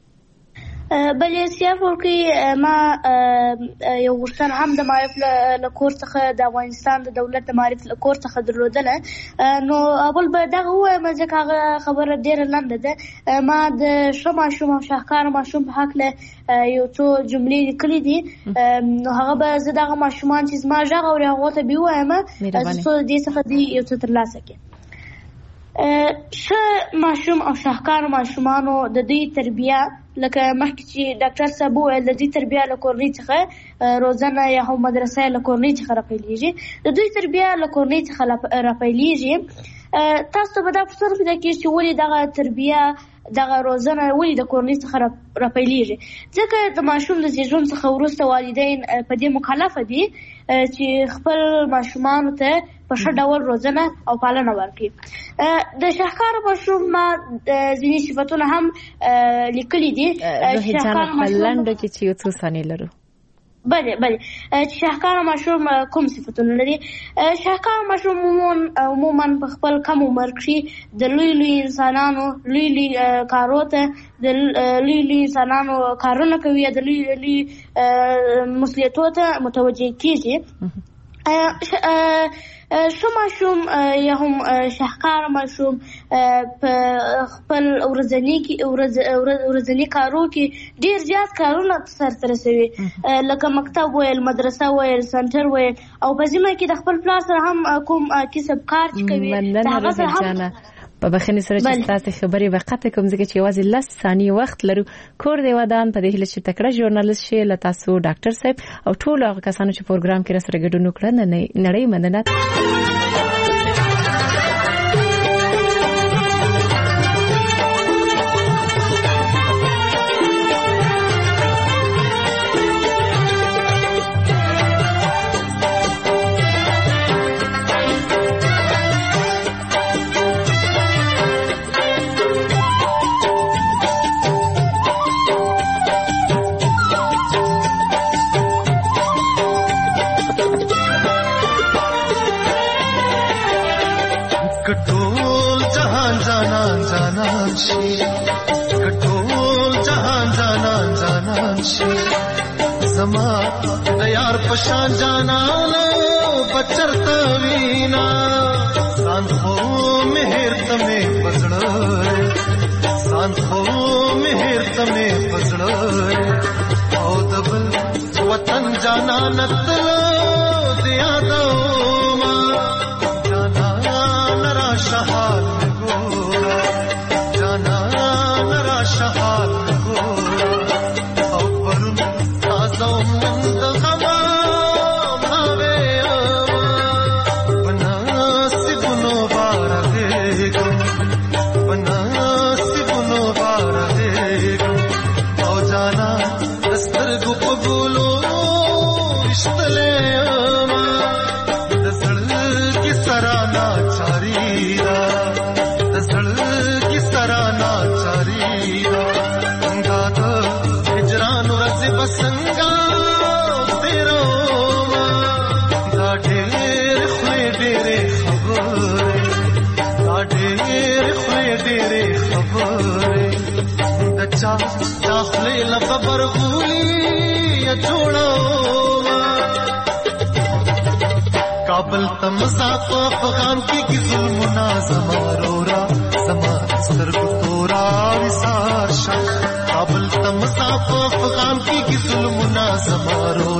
بلې سیافور کې ما یو غوښتنه هم د معرف له کور څخه د افغانستان د دولت د معرف له کور څخه درلودله. نو اول به دغه ووایم ځکه هغه خبره ډېره لنډه ده. ما د ښه ماشوم او شاهکار ماشوم په هکله یو څو جملې لیکلي دي. نو هغه به زه دغه ماشومان چې زما غږ اوري هغو ته به ووایم څو د دې څخه دې یو څه ترلاسه کړي. ښه ماشوم او شاهکار ماشومانو د دوی تربیه لکه مخکې چې ډاکټر صاحب وویل د دوی تربیه له کورنۍ څخه روزنه یا هم مدرسه له کورنۍ څخه راپیلېږي. د دوی تربیه له کورنۍ څخه راپیلېږي. تاسو ته به دا پوښتنه پیدا کېږي چې ولې دغه تربیه دغه روزنه ولې د کورنۍ څخه راپیلېږي؟ ځکه د ماشوم د زیږون څخه وروسته والدین په دې مکلفه دي چې خپل ماشومانو ته په ښه ډول روزنه او پالنه ورکړي. د شاهکار ماشوم ما ځینې صفتونه هم لیکلي دي. شاهکار ماشوم کې چې یو څه ثانیې لرو. بله چې شاهکار ماشوم کوم صفتونه لري؟ شاهکار ماشوم عموما په خپل کم عمر کې د لوی انسانانو لوی کارو ته د لوی انسانانو کارونه کوي، د لوی مسؤلیتونو ته متوجه کیږي. ښه ماشوم یا هم شاهکار ماشوم په خپل ورځني کارو کې ډیر زیات کارونه سرته رسوي، لکه مکتب ویل، مدرسه ویل، سنټر ویل، او په ذمه کې د خپل پلار سره هم کوم کسب کار چې کوي. هغه سره هم په بخښنې سره چې تاسو خبرې وقته کوم ځکه چې یوازې 10 ثانیې وخت لرو. کور دی ودان په دې هیله چې تکړه ژورنالیست شي له تاسو ډاکټر صاحب او ټول هغه کسانو چې پروګرام کې سره ګډون وکړل نړۍ مننه. زما د یار پشان جانانو بچرتا وینا سان خو مهر تمه پزړ سان خو مهر تمه پزړ او دبل وطن جانانت دیا دو ما جانان را شحال ګورا جانان را شحال ګورا او پرم تاسو من د غما ماوي سترګو په ګولو وشتلې ما د زړګي سرانا چاري را د زړګي سرانا چاري را دا د هجران ورځ بسنګا تیرو ما دا ډېر خوې ډېرې خبرې دا ډېر خوې ډېرې خبرې د چا داخلي لخبر غولي یا جوړو کابل تمزا په افغان کې کی ظلمنا زمارورا زما سترګو تورا وسار شا کابل تمزا په افغان کې کی ظلمنا زمارورا